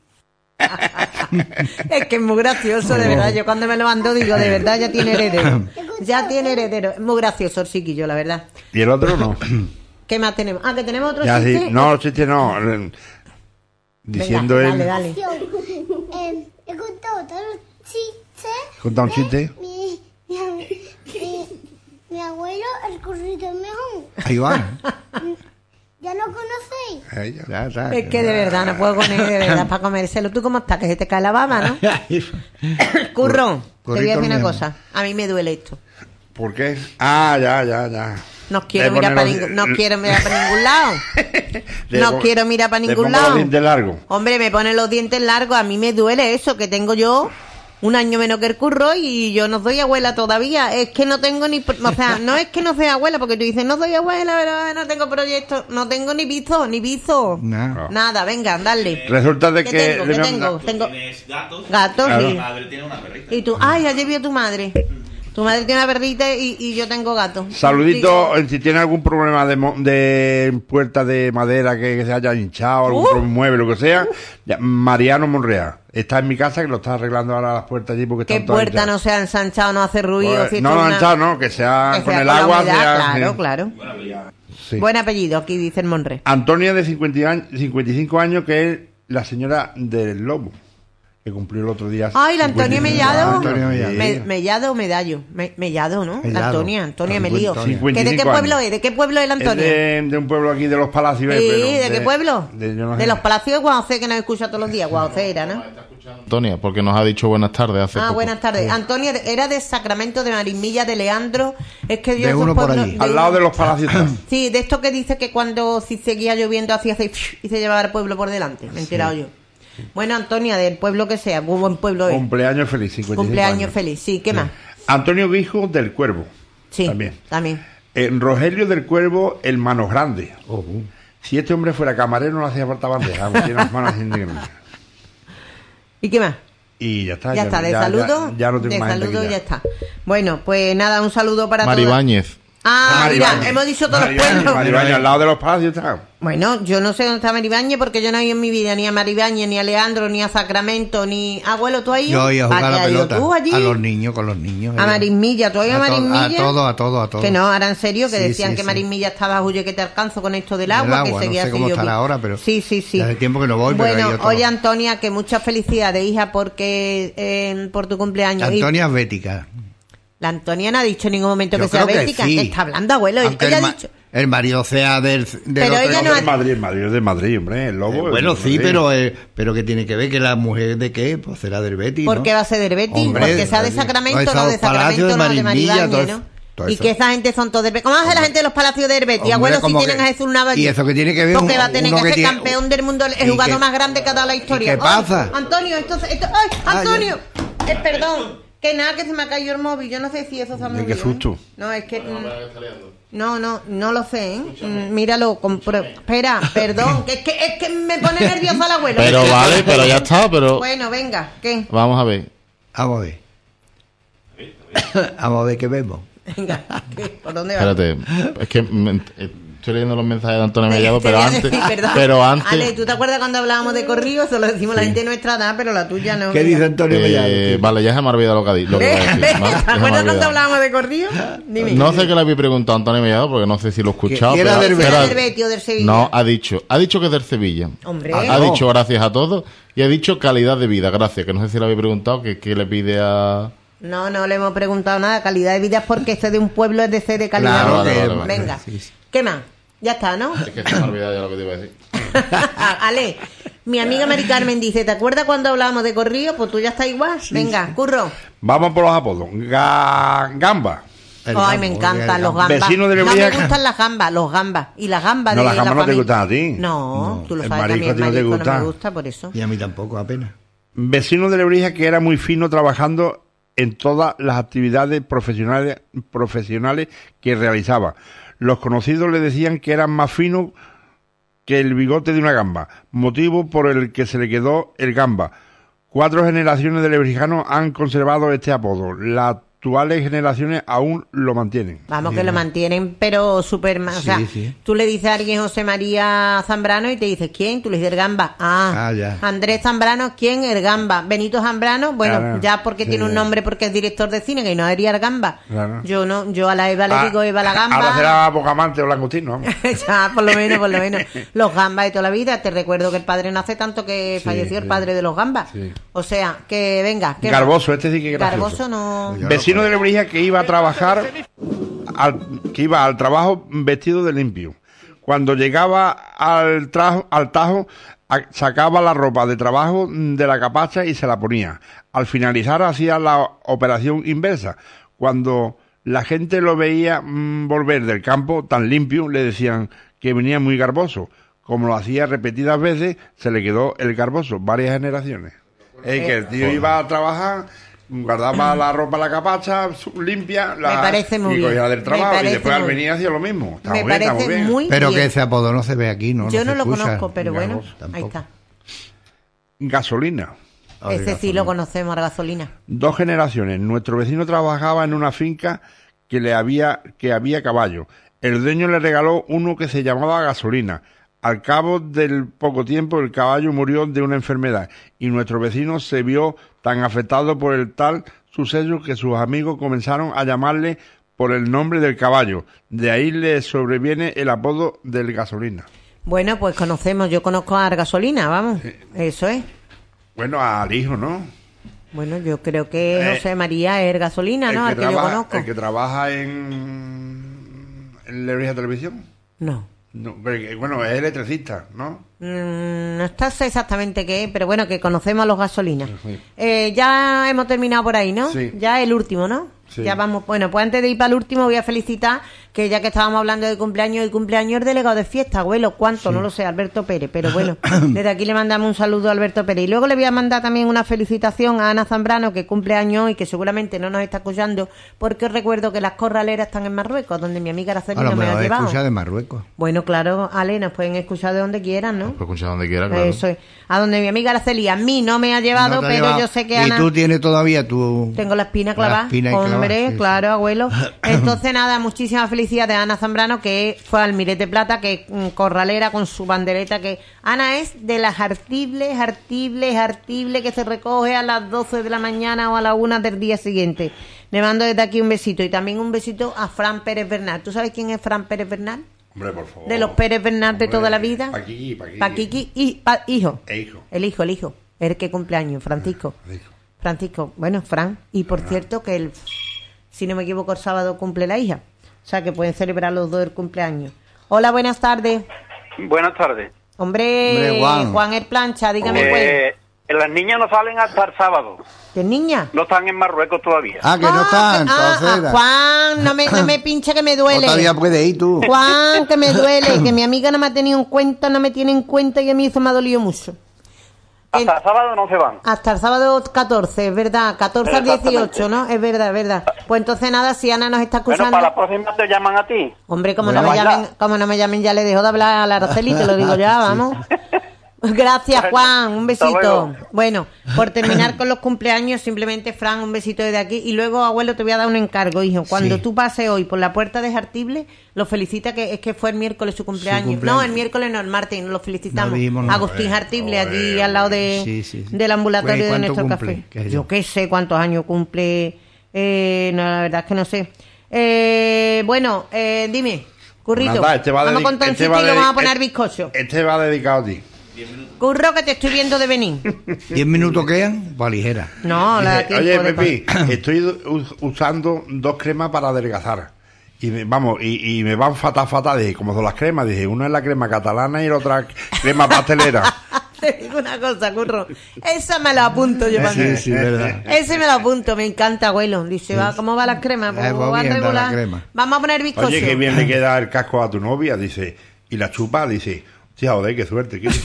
Es que es muy gracioso, de verdad. Yo cuando me lo mando digo, de verdad, ya tiene heredero. Ya tiene heredero. Es muy gracioso el chiquillo, la verdad. ¿Y el otro no? ¿Qué más tenemos? Ah, que tenemos otro Ya, chiste. sí. No, chiste no. eh, Diciendo Venga, él. dale, dale. Acción. Eh, he contado otro chiste. ¿Contado un de chiste? Mi, mi, mi, mi abuelo, el corrito de mejón. Ahí va. ¿Ya lo conocéis? Ahí ya. Ya está. Es que de verdad, no puedo con él, de verdad, para comérselo. ¿Tú cómo estás? Que se te cae la baba, ¿no? Curro, te voy a decir una mío. cosa. A mí me duele esto. ¿Por qué? Ah, ya, ya, ya. No quiero Le mirar ponen para los- ningún, no quiero mirar para ningún lado. Le No pon- quiero mirar para le ningún pongo los lado. dientes largos. Hombre, me ponen los dientes largos. A mí me duele eso, que tengo yo un año menos que el Curro y yo no soy abuela todavía. Es que no tengo ni... O sea, no es que no sea abuela, porque tú dices, no soy abuela, pero no tengo proyecto. No tengo ni bizo, ni bizo. Nah. Nada, venga, dale. Resulta de ¿Qué que... tengo? le ¿Qué me- tengo? Tengo Tienes gatos. gatos, Claro. Mi sí. madre tiene una perrita. Y tú, ay, ayer vio tu madre. Tu madre tiene una perrita y, y yo tengo gato. Saludito, Digo, eh, si tiene algún problema de, mo- de puerta de madera que, que se haya hinchado, algún Uh. pro- mueble, lo que sea, ya, Mariano Monreal. Está en mi casa que lo está arreglando ahora las puertas allí porque ¿Qué están todas puerta no hinchadas. se ha ensanchado, no hace ruido? Pues, si esto no, es no, una- hinchado, no, que sea que con sea el con la agua. humedad, sea- claro, sí. claro. Sí. Buen apellido, aquí dice el Monre. Antonia, de cincuenta años, cincuenta y cinco años, que es la señora del Lobo, que cumplió el otro día. Ay, la Antonia cincuenta y cinco Mellado. años. Antonia Mellado. Sí. Me- Mellado o Medallo. Me- Mellado, ¿no? La Mellado. Antonia, Antonia me lío. cincuenta ¿Que y ¿De qué cinco pueblo años. es? ¿De qué pueblo es la Es Antonia? de, de un pueblo aquí de los Palacios. Sí, pero ¿de qué pueblo? De, yo no De sé. los Palacios de Guaucé, que nos escucha todos los días. Guaucé era, ¿no? Antonia, porque nos ha dicho buenas tardes hace Ah, poco. buenas tardes. Antonia era de Sacramento de Marismilla de Leandro. Es que yo De esos uno por pueblos- allí. de Al lado uno- de los palacios. Sí, de esto que dice que cuando si seguía lloviendo hacía así y se llevaba el pueblo por delante. Me he enterado yo. Bueno, Antonia, del pueblo que sea, muy buen pueblo es. Cumpleaños feliz, cincuenta y cinco Cumpleaños años. feliz. Sí, ¿qué más? Antonio Guijo del Cuervo. Sí, También. también. Eh, Rogelio del Cuervo, el Manos Grande. Oh, Si este hombre fuera camarero no le hacía falta bandeja, aunque tiene las manos así grandes. ¿Y qué más? Y ya está. Ya, está, de saludo. Ya, ya no tengo de más gente saludo aquí ya está. Bueno, pues nada, un saludo para todos. Maribáñez. Ah, mira, Maribáñez. hemos dicho todos los Maribáñez, pueblos. Maribáñez, al lado de los palacios está. Bueno, yo no sé dónde está Maribáñez porque yo no he ido en mi vida ni a Maribáñez, ni a Leandro, ni a Sacramento, ni... Abuelo, ¿tú has ido? Yo iba a ¿Para jugar qué a la has ido pelota. tú allí? A los niños, con los niños. A Marismilla, ¿tú has ido a A to- Marismilla? a todo, a todo, a todo. Que no, ahora en serio, que Sí, decían sí, que sí. Marismilla estaba huye que te alcanzo con esto del Del agua, agua, que no seguía sé así cómo lloviendo. estará ahora, pero Sí, sí, sí. ya hace tiempo que no voy, pero he Bueno, ido todo. oye, Antonia, que muchas felicidades, hija, porque eh, por tu cumpleaños. Y Antonia es bética. la Antonia no ha dicho en ningún momento Yo que sea creo que bética. sí. ¿Qué está hablando, abuelo? Aunque Ella el, ha ma- dicho... el marido sea del, del Pero otro- ella No, no de ha- Madrid, el Madrid es de Madrid, hombre. El lobo. Eh, es bueno, de sí, Madrid. pero eh, pero que tiene que ver que la mujer de qué, pues será del Betis, ¿Por ¿no? qué va a ser del Betis? Hombre, Porque sea de sí. Sacramento, Esos no de palacios Sacramento, no de Marismilla, Maribáñez, todo ¿no? eso- todo Y eso. que esa gente son todos del Betis. ¿Cómo hace la gente de los palacios del Betis? Hombre, Abuelo, si como tienen que- a Jesús Navas. y eso que tiene que ver Porque un- va a tener uno que que ser tiene- campeón del mundo, el y jugador que- más grande que ha dado la historia. qué Ay, pasa? Antonio, esto, esto, ¡ay, Ah, Antonio! Eh, perdón, que nada, que se me ha caído el móvil. Yo no sé si eso se ha movido. qué ¿eh? susto. No, es que... mm, No, no, no lo sé, ¿eh? Mm, Míralo, compro... Espera, perdón, que es que, es que me pone nerviosa el abuelo. Pero vale, pero ya está, pero... Bueno, venga, ¿qué? Vamos a ver. Vamos a ver. Vamos a ver qué vemos. Venga, ¿qué? ¿Por dónde va? Espérate. Es que me- estoy leyendo los mensajes de Antonio Te- Mellado, te pero voy a antes... decir, perdón. Pero antes... Ale, ¿tú te acuerdas cuando hablábamos de corrido? Eso lo decimos la gente de nuestra edad, pero la tuya no. ¿Qué dice Antonio eh, Mellado? vale, ya se me ha olvidado lo que, ha di- lo que voy a decir. ¿Ves? ¿vale? Ya se me ¿Te ha acuerdas cuando olvidado. hablábamos de corrido? Dime. No sé qué le había preguntado a Antonio Mellado, porque no sé si lo he escuchado. Que era pero- del ¿Si era pero- del Betis o del Sevilla? No, ha dicho, ha dicho que es del Sevilla. Hombre. Ha, Ah, ha no. dicho gracias a todos y ha dicho calidad de vida, gracias. Que no sé si le había preguntado que, que le pide a... No, no le hemos preguntado nada. Calidad de vida es porque este de un pueblo es de ser de calidad. Claro, de vida. que- vale, vale. Venga. Sí, sí. ¿Qué más? Ya está, ¿no? Es que se me ha olvidado ya lo que te iba a decir. Ale, mi amiga Mari Carmen dice, ¿te acuerdas cuando hablábamos de corrido? Pues tú ya estás igual. Venga, curro. Vamos por los apodos. Ga- Gamba. El Ay, me campo, encantan el los campo. gambas. Vecino de no me Lebrija. gustan las gambas, los gambas. Y las gambas No, de las gambas la no te familia. gustan a ti. No, tú lo el sabes que a mí marisco el a ti no te marisco no gusta. me gusta, por eso. Y a mí tampoco, apenas. Vecino de Lebrija que era muy fino trabajando en todas las actividades profesionales, profesionales que realizaba. Los conocidos le decían que era más fino que el bigote de una gamba, motivo por el que se le quedó el gamba. Cuatro generaciones de lebrijanos han conservado este apodo. Las actuales generaciones aún lo mantienen. Vamos, que lo mantienen, pero súper mal. O Sí, sea, sí. tú le dices a alguien José María Zambrano y te dices, ¿quién? Tú le dices el Gamba. Ah, Ah, ya. Andrés Zambrano, ¿quién? El Gamba. Benito Zambrano, bueno, Claro. ya porque Sí, tiene un ya. nombre porque es director de cine, que no sería el Gamba. Claro. Yo no, yo a la Eva le Ah, digo Eva la Gamba. Ahora será Bocamante o Langostino. vamos. Ya, por lo menos, por lo menos. Los gambas de toda la vida. Te recuerdo que el padre no hace tanto que Sí, falleció el sí. padre de los gambas. Sí. O sea, que venga. Que Garboso, este sí que es gracioso. Garboso no. Yo Vecino de Lebrija que iba a trabajar, al, que iba al trabajo vestido de limpio. Cuando llegaba al, trajo, al tajo, a- sacaba la ropa de trabajo de la capacha y se la ponía. Al finalizar hacía la operación inversa. Cuando la gente lo veía mm, volver del campo tan limpio, le decían que venía muy garboso. Como lo hacía repetidas veces, se le quedó el garboso, varias generaciones. Es que el tío iba a trabajar, guardaba la ropa en la capacha, su- limpia, la, Me parece muy y bien. cogía del Me trabajo y parece después al muy venir hacía lo mismo. Está Me muy bien, está muy parece bien. muy Pero bien. que ese apodo no se ve aquí, ¿no? Yo no no se lo escucha. conozco, pero bueno, Garboso, ahí tampoco. está. Gasolina. Ay, Ese sí gasolina. lo conocemos, la gasolina. Dos generaciones. Nuestro vecino trabajaba en una finca que le había, que había caballo. El dueño le regaló uno que se llamaba Gasolina. Al cabo del poco tiempo el caballo murió de una enfermedad y nuestro vecino se vio tan afectado por el tal suceso que sus amigos comenzaron a llamarle por el nombre del caballo. De ahí le sobreviene el apodo del Gasolina. Bueno, pues conocemos, yo conozco a Gasolina, vamos. Eso es. Bueno, al hijo, ¿no? Bueno, yo creo que Eh, José María es Gasolina, ¿no? Al que yo trabaja, conozco. el que trabaja en, en Lebrija Televisión. No. No, pero, bueno, es electricista, ¿no? Mm, no está exactamente qué es, pero bueno, que conocemos a los gasolinas. Sí. Eh, ya hemos terminado por ahí, ¿no? Sí. Ya el último, ¿no? Sí. Ya vamos. Bueno, pues antes de ir para el último voy a felicitar que ya que estábamos hablando de cumpleaños y cumpleaños el delegado de fiesta, abuelo, ¿cuánto? Sí. No lo sé, Alberto Pérez, pero bueno, desde aquí le mandamos un saludo a Alberto Pérez. Y luego le voy a mandar también una felicitación a Ana Zambrano, que cumple años y que seguramente no nos está escuchando, porque os recuerdo que las corraleras están en Marruecos, donde mi amiga Araceli no me ha llevado. Escucha de Marruecos. Bueno, claro, Ale, nos pueden escuchar de donde quieran, ¿no? Nos pueden escuchar donde quieran, claro. Eso es. A donde mi amiga Araceli a mí no me ha llevado, No te ha pero llevado. yo sé que Y Ana... tú tienes todavía tu... Tengo la espina clavada. La espina clavada, Hombre, sí, claro, sí. abuelo. Entonces, nada, muchísimas felicidades a Ana Zambrano, que fue al Mirete Plata, que mm, corralera con su bandereta, que Ana es de las artibles, artibles, artibles, que se recoge a las doce de la mañana o a la una del día siguiente. Le mando desde aquí un besito. Y también un besito a Fran Pérez Bernal. ¿Tú sabes quién es Fran Pérez Bernal? Hombre, por favor. De los Pérez Bernal de Hombre, toda la vida. Paquiqui, Paquiqui. Paquiqui y pa- hijo. E hijo. El hijo, el hijo. El que cumpleaños, Francisco. El hijo. Francisco, bueno, Fran. Y por cierto que el, si no me equivoco, el sábado cumple la hija. O sea que pueden celebrar los dos el cumpleaños. Hola, buenas tardes. Buenas tardes. Hombre, Hombre, Juan. Juan El Plancha, dígame pues. Eh, las niñas no salen hasta el sábado. ¿Qué niña? No están en Marruecos todavía. Ah, que no están, que- ah, entonces. ah, Juan, no me, no me pinche que me O duele. todavía puedes ir tú. Juan, que me duele, que mi amiga no me ha tenido en cuenta, no me tiene en cuenta y a mí eso me ha dolido mucho. Hasta el sábado no se van. Hasta el sábado catorce, es verdad, catorce al Exactamente. dieciocho, ¿no? Es verdad, es verdad. Pues entonces nada, si Ana nos está Bueno, escuchando... para la próxima te llaman a ti. Hombre, como Bueno, no me vaya. llamen, como no me llamen, ya le dejo de hablar a la Araceli, te lo digo ya, vamos. Gracias, Juan, un Hasta besito. luego. Bueno, por terminar con los cumpleaños, simplemente, Fran, un besito desde aquí. Y luego, abuelo, te voy a dar un encargo, hijo. Cuando Sí. tú pases hoy por la puerta de Jartible, lo felicita, que es que fue el miércoles su cumpleaños. cumpleaños. No, el miércoles no, el martes, lo felicitamos. No dimos, no. Agustín Jartible, allí al lado de, Sí, sí, sí. del ambulatorio Oye, de ¿cuánto nuestro cumple? café. ¿Qué sé yo? Yo qué sé cuántos años cumple. Eh, no, la verdad es que no sé. Eh, bueno, eh, dime, Currito. Nada, este va vamos dedi- con este toncito va y lo vamos a dedi- poner este- bizcocho. Este va dedicado a ti. Curro, que te estoy viendo de Benín. ¿Diez minutos quedan? Pues ligera. No, la Dice, tiempo oye, de Pepi, estoy u- usando dos cremas para adelgazar. Y me, vamos, y, y me van fatal, fatal. Dije, ¿cómo son las cremas? Dije, una es la crema catalana y la otra crema pastelera. Te digo una cosa, Curro. Esa me la apunto yo para mí. Sí, sí, verdad. Ese me lo apunto, me encanta, abuelo. Dice, va, ¿cómo va las cremas? Pues Eh, pues van bien, da la regular. crema. Vamos a poner bizcocho. Oye, qué bien le queda el casco a tu novia. Dice, y la chupa, dice, hostia, joder, qué suerte. Qué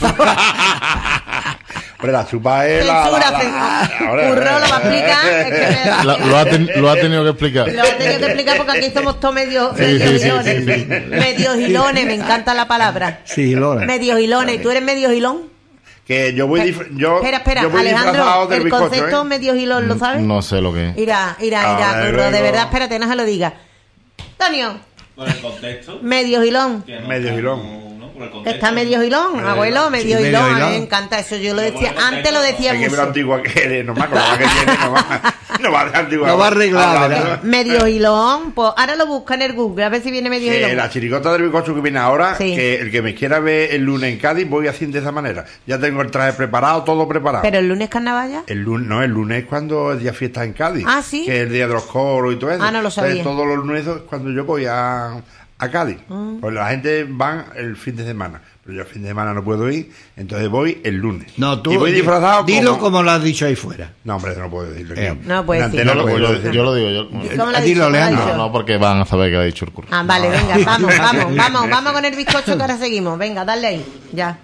Hombre, la chupa es la... Censura, la- la- censura. Ahora, Curro lo va a explicar. Es que me- Lo, lo ha ten- lo ha tenido que explicar. Lo he tenido que explicar porque aquí somos todos medio, Sí, medio sí, sí, gilones. sí, sí. Medio gilones, me encanta la palabra. Sí, Lola. Medio gilones. ¿Tú eres medio gilón? Que yo voy, dif- yo, espera, espera, yo voy disfrazado Alejandro, del el bizcocho, concepto ¿eh? medio gilón, ¿lo sabes? No sé lo que es. Irá, irá, A irá, ver, Curro, de luego. verdad, espérate, no se lo diga. Antonio, Por el contexto. medio gilón. que no Medio está- gilón. no, por el contexto. Está medio gilón, abuelo, medio Sí, medio gilón. A mí gilón. me encanta eso, yo lo Pero decía, bueno, antes lo decía Es que mucho. lo antigua que eres, no más con la edad que tiene, no va, no va de antigua. Lo va a arreglar, Hablando. ¿verdad? Medio gilón, pues ahora lo busca en el Google, a ver si viene medio Que gilón. la chiricota del bizcocho que viene ahora, Sí. que el que me quiera ver el lunes en Cádiz, voy haciendo de esa manera. Ya tengo el traje preparado, todo preparado. Pero el lunes carnaval ya. El lunes, no, el lunes es cuando es día fiesta en Cádiz. Ah, ¿sí? Que es el día de los coros y todo eso. Ah, no lo Entonces, sabía. todos los lunes es cuando yo voy a, a Cádiz. Ah. Pues la gente va el fin de semana. Pero yo el fin de semana no puedo ir, entonces voy el lunes. No, tú y voy di- disfrazado dilo como... como lo has dicho ahí fuera. No, hombre, eso no puedo decirlo. Eh, aquí. no puedes En decirlo. antena Yo, no lo, puedo yo- decirlo. yo lo digo. Yo, ¿Cómo lo ha Dilo, dicho? ¿Cómo lo ha Leandro. dicho? no, no, porque van a saber que lo ha dicho el curro. Ah, vale, venga, vamos, vamos, vamos, vamos con el bizcocho que ahora seguimos. Venga, dale ahí, ya.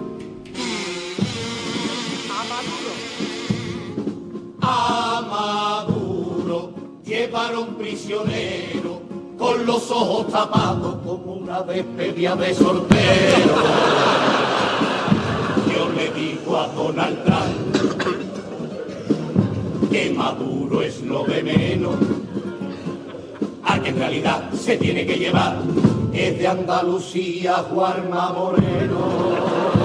A Maduro llevaron prisionero con los ojos tapados como una despedida de soltero. Yo le digo a Donald Trump que Maduro es lo de menos, a que en realidad se tiene que llevar es de Andalucía Juanma Moreno.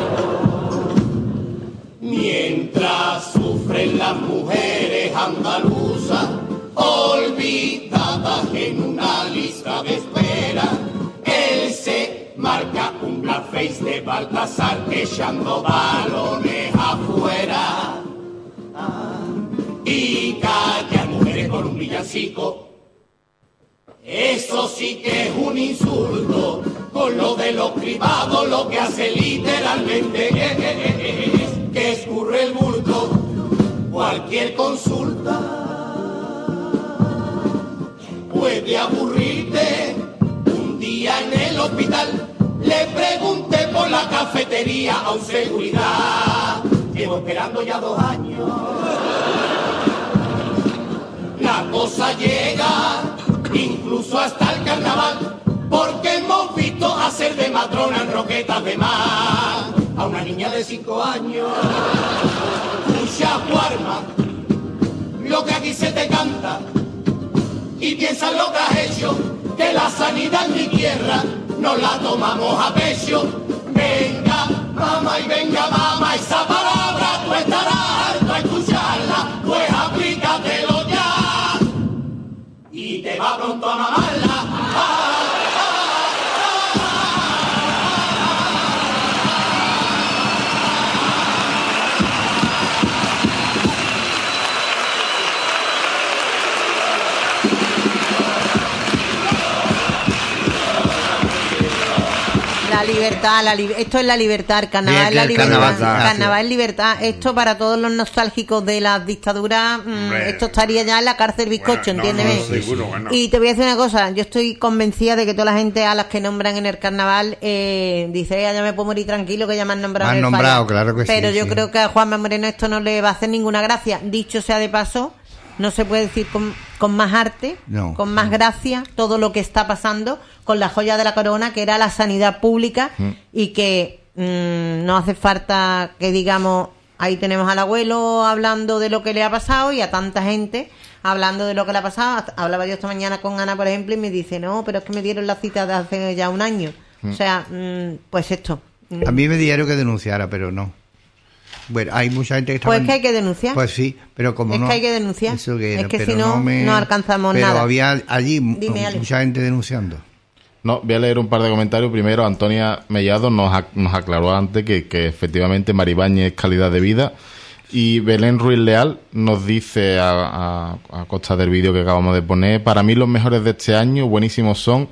Mientras sufren las mujeres andaluzas, olvidadas en una lista de espera, él se marca un blackface de Baltasar echando balones afuera. Ah, y callar mujeres con un villancico, eso sí que es un insulto, con lo de los cribados, lo que hace literalmente es que escurre el bulto cualquier consulta. Puede aburrirte un día en el hospital. Le pregunté por la cafetería a un seguridad. Llevo esperando ya dos años. La cosa llega incluso hasta el carnaval, porque hemos visto hacer de matrona en roquetas de mar a una niña de cinco años. Mucha guarma, lo que aquí se te canta, y piensa en lo que has hecho, que la sanidad en mi tierra no la tomamos a pecho. Venga, mamá, y venga, mamá, esa palabra tú estarás harto a escucharla, pues aplícatelo ya y te va pronto a mamarla. ¡Ah! La libertad, la li esto es la libertad, el carnaval Bien, es la el libertad, carnaval, carnaval, ah, carnaval es libertad. Esto para todos los nostálgicos de las dictaduras, mmm, esto estaría ya en la cárcel bizcocho, Bueno, no, entiéndeme. no, seguro, bueno. Y te voy a decir una cosa, yo estoy convencida de que toda la gente a las que nombran en el carnaval eh, dice, ya me puedo morir tranquilo que ya me han nombrado. Me han en el nombrado, falla. claro que sí, Pero yo sí. creo que a Juanma Moreno esto no le va a hacer ninguna gracia. Dicho sea de paso, no se puede decir con, con más arte, No. con más gracia, todo lo que está pasando con la joya de la corona, que era la sanidad pública, Mm. y que mmm, no hace falta que digamos, ahí tenemos al abuelo hablando de lo que le ha pasado y a tanta gente hablando de lo que le ha pasado. Hasta- Hablaba yo esta mañana con Ana, por ejemplo, y me dice, no, pero es que me dieron la cita de hace ya un año. Mm. O sea, mmm, pues esto. A mí me dijeron que denunciara, pero no. Bueno, hay mucha gente que está... Pues es que hay que denunciar. Pues sí, pero como Es no... que hay que denunciar. Eso que Es era, que pero si no, me- no alcanzamos pero nada. había allí mu- Dime, Ale. mucha gente denunciando. No, voy a leer un par de comentarios. Primero, Antonia Mellado nos, ac- nos aclaró antes que, que efectivamente Maribañez es calidad de vida. Y Belén Ruiz Leal nos dice, a, a, a costa del vídeo que acabamos de poner, para mí los mejores de este año, buenísimos son.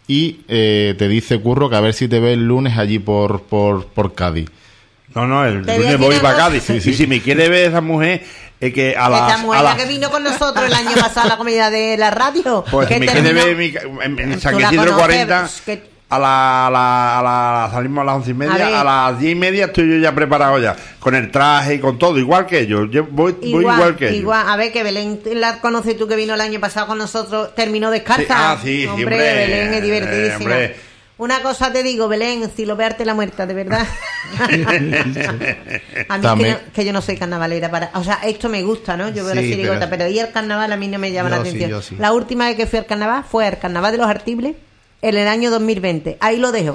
Y eh, te dice Curro que a ver si te ve el lunes allí por, por, por Cádiz. No, no, el Te voy a lunes decir voy una para cosa. Cádiz. Sí, sí. Y si me quiere ver esa mujer, es que a Esta las... mujer a la las- que vino con nosotros el año pasado a la comida de la radio. Pues que si me quiere terminó- ver mi ca- en, en Tú San la Isidro conoces, cuarenta, pues, que- a la, a, la, a la- salimos a las once y A ver. media, a, las diez y media estoy yo ya preparado ya, con el traje y con todo, igual que ellos. Yo voy igual, voy igual que ellos. igual. A ver, que Belén la conoces tú, que vino el año pasado con nosotros, terminó descalza. Sí, ah, sí, sí, hombre, hombre, Belén es divertidísima. eh, hombre. Una cosa te digo, Belén, si lo vearte la muerta, de verdad. A mí es que, También. no, que yo no soy carnavalera para, o sea, esto me gusta, ¿no? Yo veo la Sí, chirigota, pero- pero ir al carnaval a mí no me llama Yo la sí, atención. yo sí. La última vez que fui al carnaval fue al carnaval de los Artibles en el año dos mil veinte. Ahí lo dejo.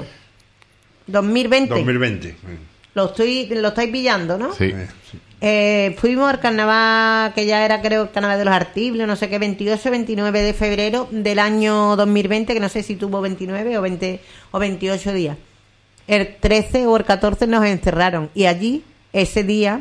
dos mil veinte. dos mil veinte. Lo estoy lo estáis pillando, ¿no? Sí. Eh, sí. Eh, fuimos al carnaval, que ya era creo el carnaval de los Artibles, no sé qué, veintiocho, veintinueve de febrero del año dos mil veinte, que no sé si tuvo veintinueve o veinte o veintiocho días. El trece o el catorce nos encerraron y allí, ese día,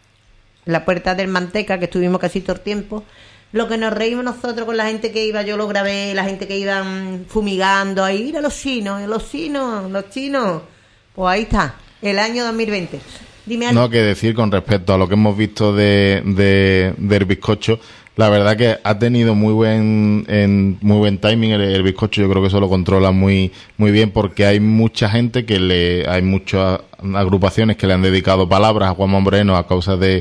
en la puerta del Manteca, que estuvimos casi todo el tiempo, lo que nos reímos nosotros con la gente que iba, yo lo grabé, la gente que iban fumigando ahí, mira los chinos, los chinos, los chinos. Pues ahí está, el año dos mil veinte. Dime algo. No, que decir con respecto a lo que hemos visto de, de del bizcocho, la verdad que ha tenido muy buen en, muy buen timing el, el bizcocho. Yo creo que eso lo controla muy muy bien, porque hay mucha gente que le hay muchas agrupaciones que le han dedicado palabras a Juanma Moreno a causa de,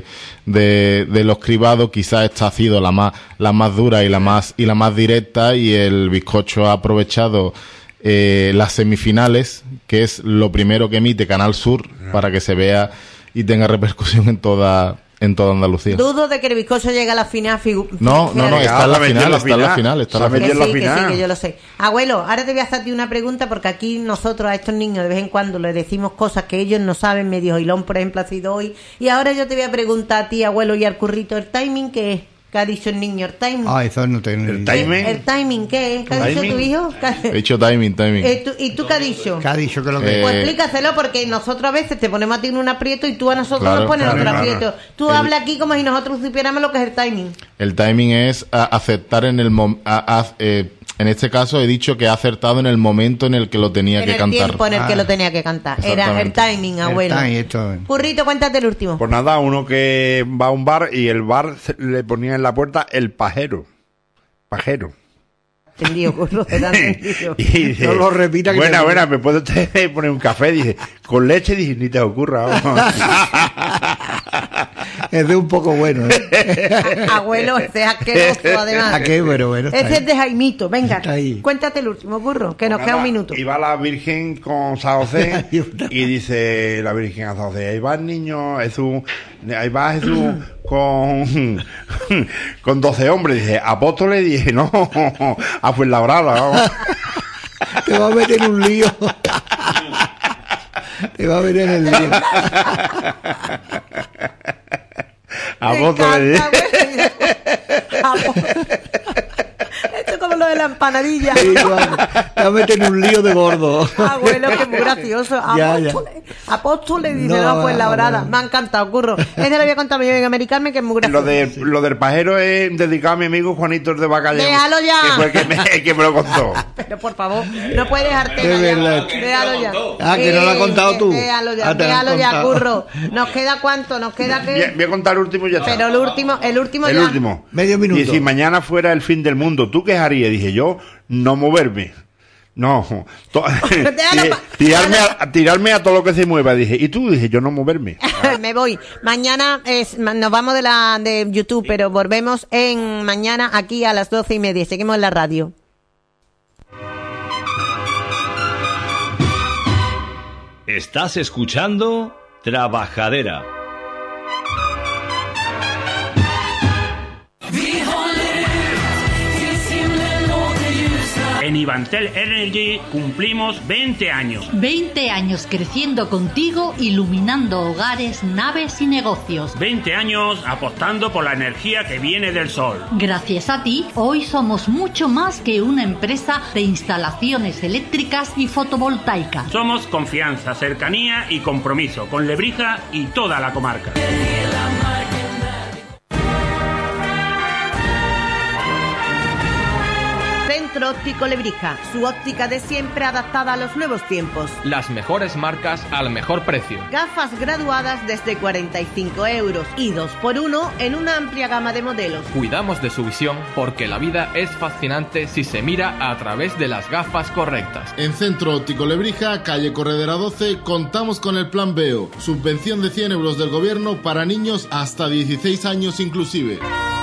de, de los cribados. Quizás esta ha sido la más la más dura y la más y la más directa, y el bizcocho ha aprovechado eh, las semifinales, que es lo primero que emite Canal Sur, para que se vea y tenga repercusión en toda en toda Andalucía. Dudo de que el bizcocho llegue a la final. figu- No, no, no, fíjate. está en la Se metió final, en la está en la final. final, está en Se la metió Que final. en la sí, que sí, final. que yo lo sé. Abuelo, ahora te voy a hacer a ti una pregunta, porque aquí nosotros a estos niños de vez en cuando les decimos cosas que ellos no saben. Medio Hilón, por ejemplo, ha sido hoy. Y ahora yo te voy a preguntar a ti, abuelo, y al currito, ¿el timing qué es? ¿Qué ha dicho el niño? ¿El timing? Ah, eso no tengo El ni idea. timing. ¿El timing qué es? ¿Qué ha dicho ¿Timing? tu hijo? ¿Qué- He dicho timing, timing. Eh, tú- ¿Y tú qué has dicho? ¿Qué ha dicho que lo que... Eh, Pues explícaselo, porque nosotros a veces te ponemos a ti en un aprieto y tú a nosotros Claro, nos pones en claro, otro claro. aprieto. Tú El- hablas aquí como si nosotros supiéramos lo que es el timing. El timing es a- aceptar en el mom- a- a- eh, en este caso he dicho que ha acertado en el momento en el que lo tenía en que el cantar. tiempo en el que Ah. lo tenía que cantar. Era el timing, abuelo. El time, esto. Currito, cuéntate el último. Pues nada, uno que va a un bar y el bar se- le ponía en la puerta el pajero. Pajero. Entendido, curro, te dan entendido. Y dice, No lo repita, que buena, te- buena, ¿me puede usted poner un café? Dice, con leche, dice, ni te ocurra. vamos. Es de un poco bueno, ¿eh? Abuelo, ese es asqueroso, además. ¿A qué? Bueno, bueno. está Ese es ahí. de Jaimito. Venga, Está ahí. cuéntate el último, curro, que nos Pues queda un nada, minuto. Iba la Virgen con San José Hay una. y dice la Virgen a San José, ahí va el niño Jesús, ahí va Jesús con, con doce hombres. Dice, apóstoles, dije, no, a Fuenlabrada, vamos. Te va a meter en un lío. Te va a meter en el lío. A Me apóstoles, encanta, abuelo. Esto es como lo de la empanadilla. Igual. Te va a meter en un lío de gordo. Abuelo, que es muy gracioso. Ya, ya. Apóstoles, apóstoles, dice, No, no, pues la brada. bueno. Me ha encantado, curro. Este lo voy a contar yo en americano, que es muy gracioso. Lo, de, lo del pajero es dedicado a mi amigo Juanito de Bacallao. Déjalo ya. Que fue el que me, que me lo contó. Pero por favor, no puedes dejarte De ya. verdad. Déjalo ya. Ah, que no lo has contado tú. Déjalo ya, Ah, te lo han déjalo ya, contado. curro. ¿Nos queda cuánto? ¿Nos queda Voy a, qué? voy a contar el último y ya está. Pero el último, el último El ya. último. Medio minuto. Y si mañana fuera el fin del mundo, ¿tú qué harías? Dije yo, no moverme. No. To- Déjalo pa- tirarme, a, tirarme a todo lo que se mueva. Dije, ¿y tú? Dije, yo no moverme. Me voy. Mañana es, ma- nos vamos de la de YouTube, pero volvemos en mañana aquí a las doce y media. Seguimos en la radio. Estás escuchando Trabajadera. En Ivantel Energy cumplimos veinte años. veinte años creciendo contigo, iluminando hogares, naves y negocios. veinte años apostando por la energía que viene del sol. Gracias a ti, hoy somos mucho más que una empresa de instalaciones eléctricas y fotovoltaicas. Somos confianza, cercanía y compromiso con Lebrija y toda la comarca. Centro Óptico Lebrija, su óptica de siempre adaptada a los nuevos tiempos. Las mejores marcas al mejor precio. Gafas graduadas desde cuarenta y cinco euros y dos por uno en una amplia gama de modelos. Cuidamos de su visión porque la vida es fascinante si se mira a través de las gafas correctas. En Centro Óptico Lebrija, calle Corredera doce, contamos con el Plan Veo, subvención de cien euros del gobierno para niños hasta dieciséis años inclusive.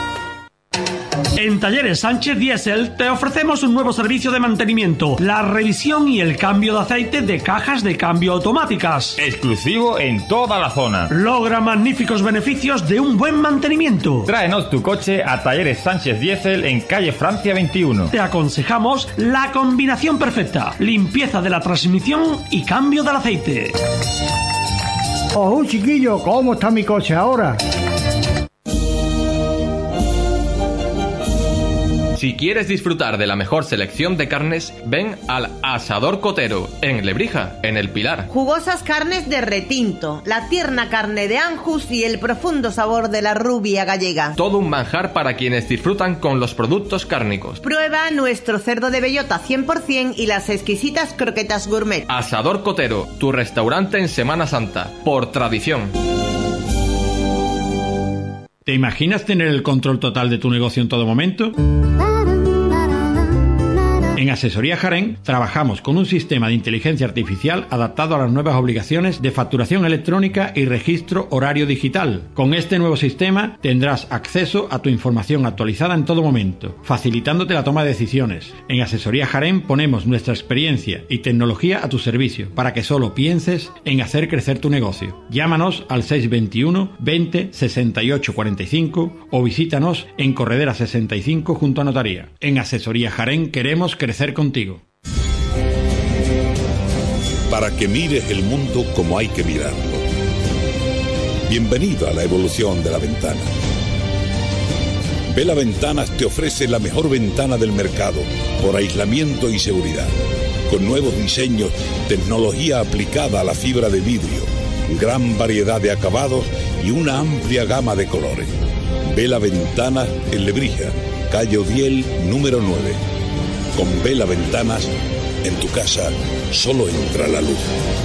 En Talleres Sánchez Diesel te ofrecemos un nuevo servicio de mantenimiento, la revisión y el cambio de aceite de cajas de cambio automáticas. Exclusivo en toda la zona. Logra magníficos beneficios de un buen mantenimiento. Tráenos tu coche a Talleres Sánchez Diesel en calle Francia veintiuno. Te aconsejamos la combinación perfecta, limpieza de la transmisión y cambio del aceite. Ojo, chiquillo, ¿cómo está mi coche ahora? Si quieres disfrutar de la mejor selección de carnes, ven al Asador Cotero, en Lebrija, en El Pilar. Jugosas carnes de retinto, la tierna carne de Anjus y el profundo sabor de la rubia gallega. Todo un manjar para quienes disfrutan con los productos cárnicos. Prueba nuestro cerdo de bellota cien por ciento y las exquisitas croquetas gourmet. Asador Cotero, tu restaurante en Semana Santa, por tradición. ¿Te imaginas tener el control total de tu negocio en todo momento? En Asesoría Jaén trabajamos con un sistema de inteligencia artificial adaptado a las nuevas obligaciones de facturación electrónica y registro horario digital. Con este nuevo sistema tendrás acceso a tu información actualizada en todo momento, facilitándote la toma de decisiones. En Asesoría Jaén ponemos nuestra experiencia y tecnología a tu servicio para que solo pienses en hacer crecer tu negocio. Llámanos al seis veintiuno veinte sesenta y ocho cuarenta y cinco o visítanos en Corredera sesenta y cinco junto a Notaría. En Asesoría Jaén queremos crecer contigo. Para que mires el mundo como hay que mirarlo. Bienvenido a la evolución de La Ventana. Vela Ventanas te ofrece la mejor ventana del mercado por aislamiento y seguridad, con nuevos diseños, tecnología aplicada a la fibra de vidrio, gran variedad de acabados y una amplia gama de colores. Vela Ventanas en Lebrija, calle Odiel, número nueve. Con Vela Ventanas, en tu casa solo entra la luz.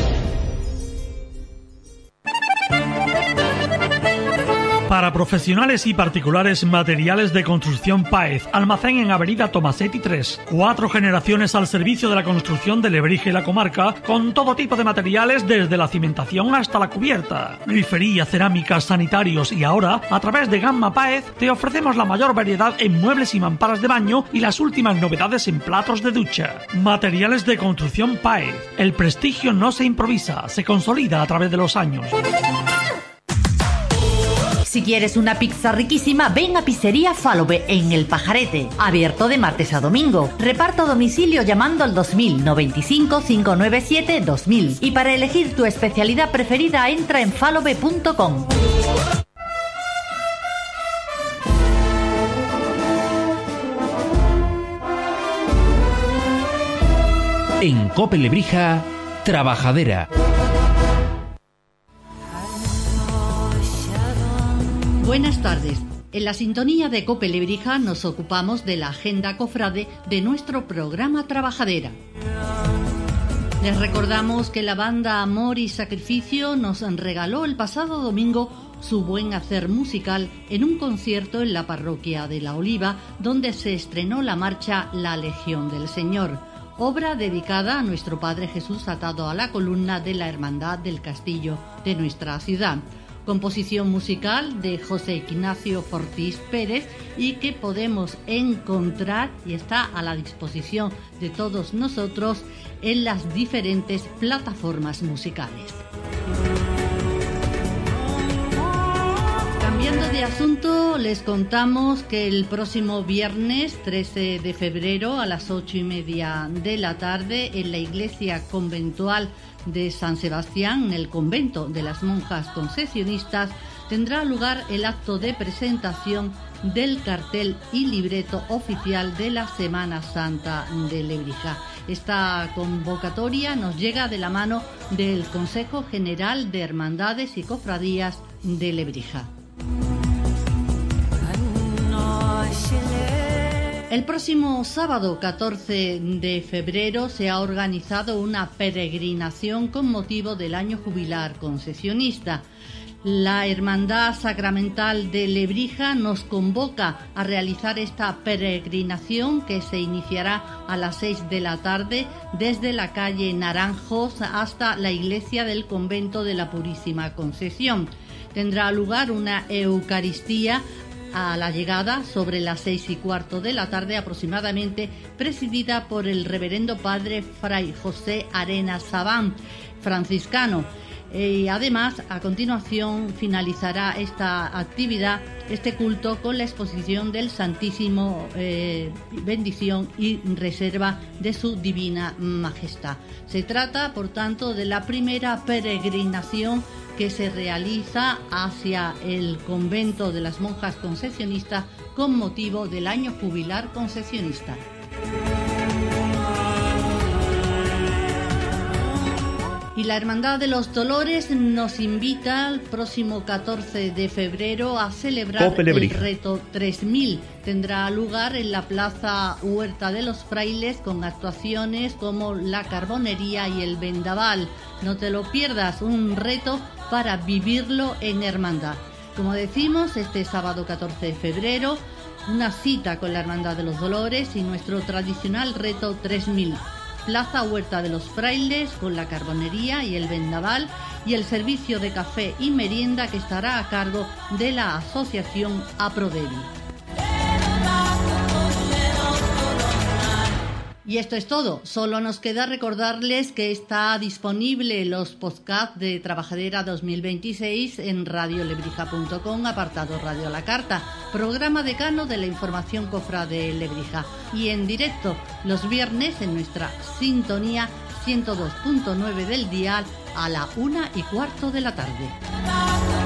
Para profesionales y particulares, materiales de construcción Páez. Almacén en Avenida Tomasetti tres. Cuatro generaciones al servicio de la construcción de Lebrija y la comarca, con todo tipo de materiales desde la cimentación hasta la cubierta. Grifería, cerámicas, sanitarios y ahora, a través de Gamma Páez, te ofrecemos la mayor variedad en muebles y mamparas de baño y las últimas novedades en platos de ducha. Materiales de construcción Páez. El prestigio no se improvisa, se consolida a través de los años. Si quieres una pizza riquísima, ven a Pizzería Falove en El Pajarete. Abierto de martes a domingo. Reparto a domicilio llamando al dos mil noventa y cinco, cinco nueve siete, dos mil. Y para elegir tu especialidad preferida, entra en falove punto com. En Cope Lebrija, Trabajadera. Buenas tardes. En la sintonía de Cope Lebrija nos ocupamos de la agenda cofrade de nuestro programa Trabajadera. Les recordamos que la banda Amor y Sacrificio nos regaló el pasado domingo su buen hacer musical en un concierto en la parroquia de La Oliva, donde se estrenó la marcha La Legión del Señor, obra dedicada a nuestro Padre Jesús atado a la columna de la Hermandad del Castillo de nuestra ciudad. Composición musical de José Ignacio Fortís Pérez y que podemos encontrar y está a la disposición de todos nosotros en las diferentes plataformas musicales. Cambiando de asunto, les contamos que el próximo viernes trece de febrero a las ocho y media de la tarde en la iglesia conventual de San Sebastián, en el convento de las monjas concesionistas, tendrá lugar el acto de presentación del cartel y libreto oficial de la Semana Santa de Lebrija. Esta convocatoria nos llega de la mano del Consejo General de Hermandades y Cofradías de Lebrija. El próximo sábado catorce de febrero se ha organizado una peregrinación con motivo del año jubilar concesionista. La Hermandad Sacramental de Lebrija nos convoca a realizar esta peregrinación que se iniciará a las seis de la tarde desde la calle Naranjos hasta la iglesia del convento de la Purísima Concepción. Tendrá lugar una Eucaristía a la llegada sobre las seis y cuarto de la tarde aproximadamente, presidida por el reverendo padre Fray José Arenas Sabán, franciscano. Y además, a continuación finalizará esta actividad, este culto, con la exposición del Santísimo, eh, bendición y reserva de su Divina Majestad. Se trata, por tanto, de la primera peregrinación que se realiza hacia el convento de las monjas concesionistas con motivo del año jubilar concesionista. Y la Hermandad de los Dolores nos invita el próximo catorce de febrero a celebrar el reto tres mil. Tendrá lugar en la Plaza Huerta de los Frailes con actuaciones como la Carbonería y el Vendaval. No te lo pierdas, un reto para vivirlo en hermandad. Como decimos, este sábado catorce de febrero, una cita con la Hermandad de los Dolores y nuestro tradicional reto tres mil. Plaza Huerta de los Frailes con la Carbonería y el Vendaval y el servicio de café y merienda que estará a cargo de la asociación Aprodevi. Y esto es todo. Solo nos queda recordarles que está disponible los podcasts de Trabajadera dos mil veintiséis en radio lebrija punto com, apartado Radio a la Carta, programa decano de la información cofrade de Lebrija, y en directo los viernes en nuestra sintonía ciento dos punto nueve del dial a la una y cuarto de la tarde.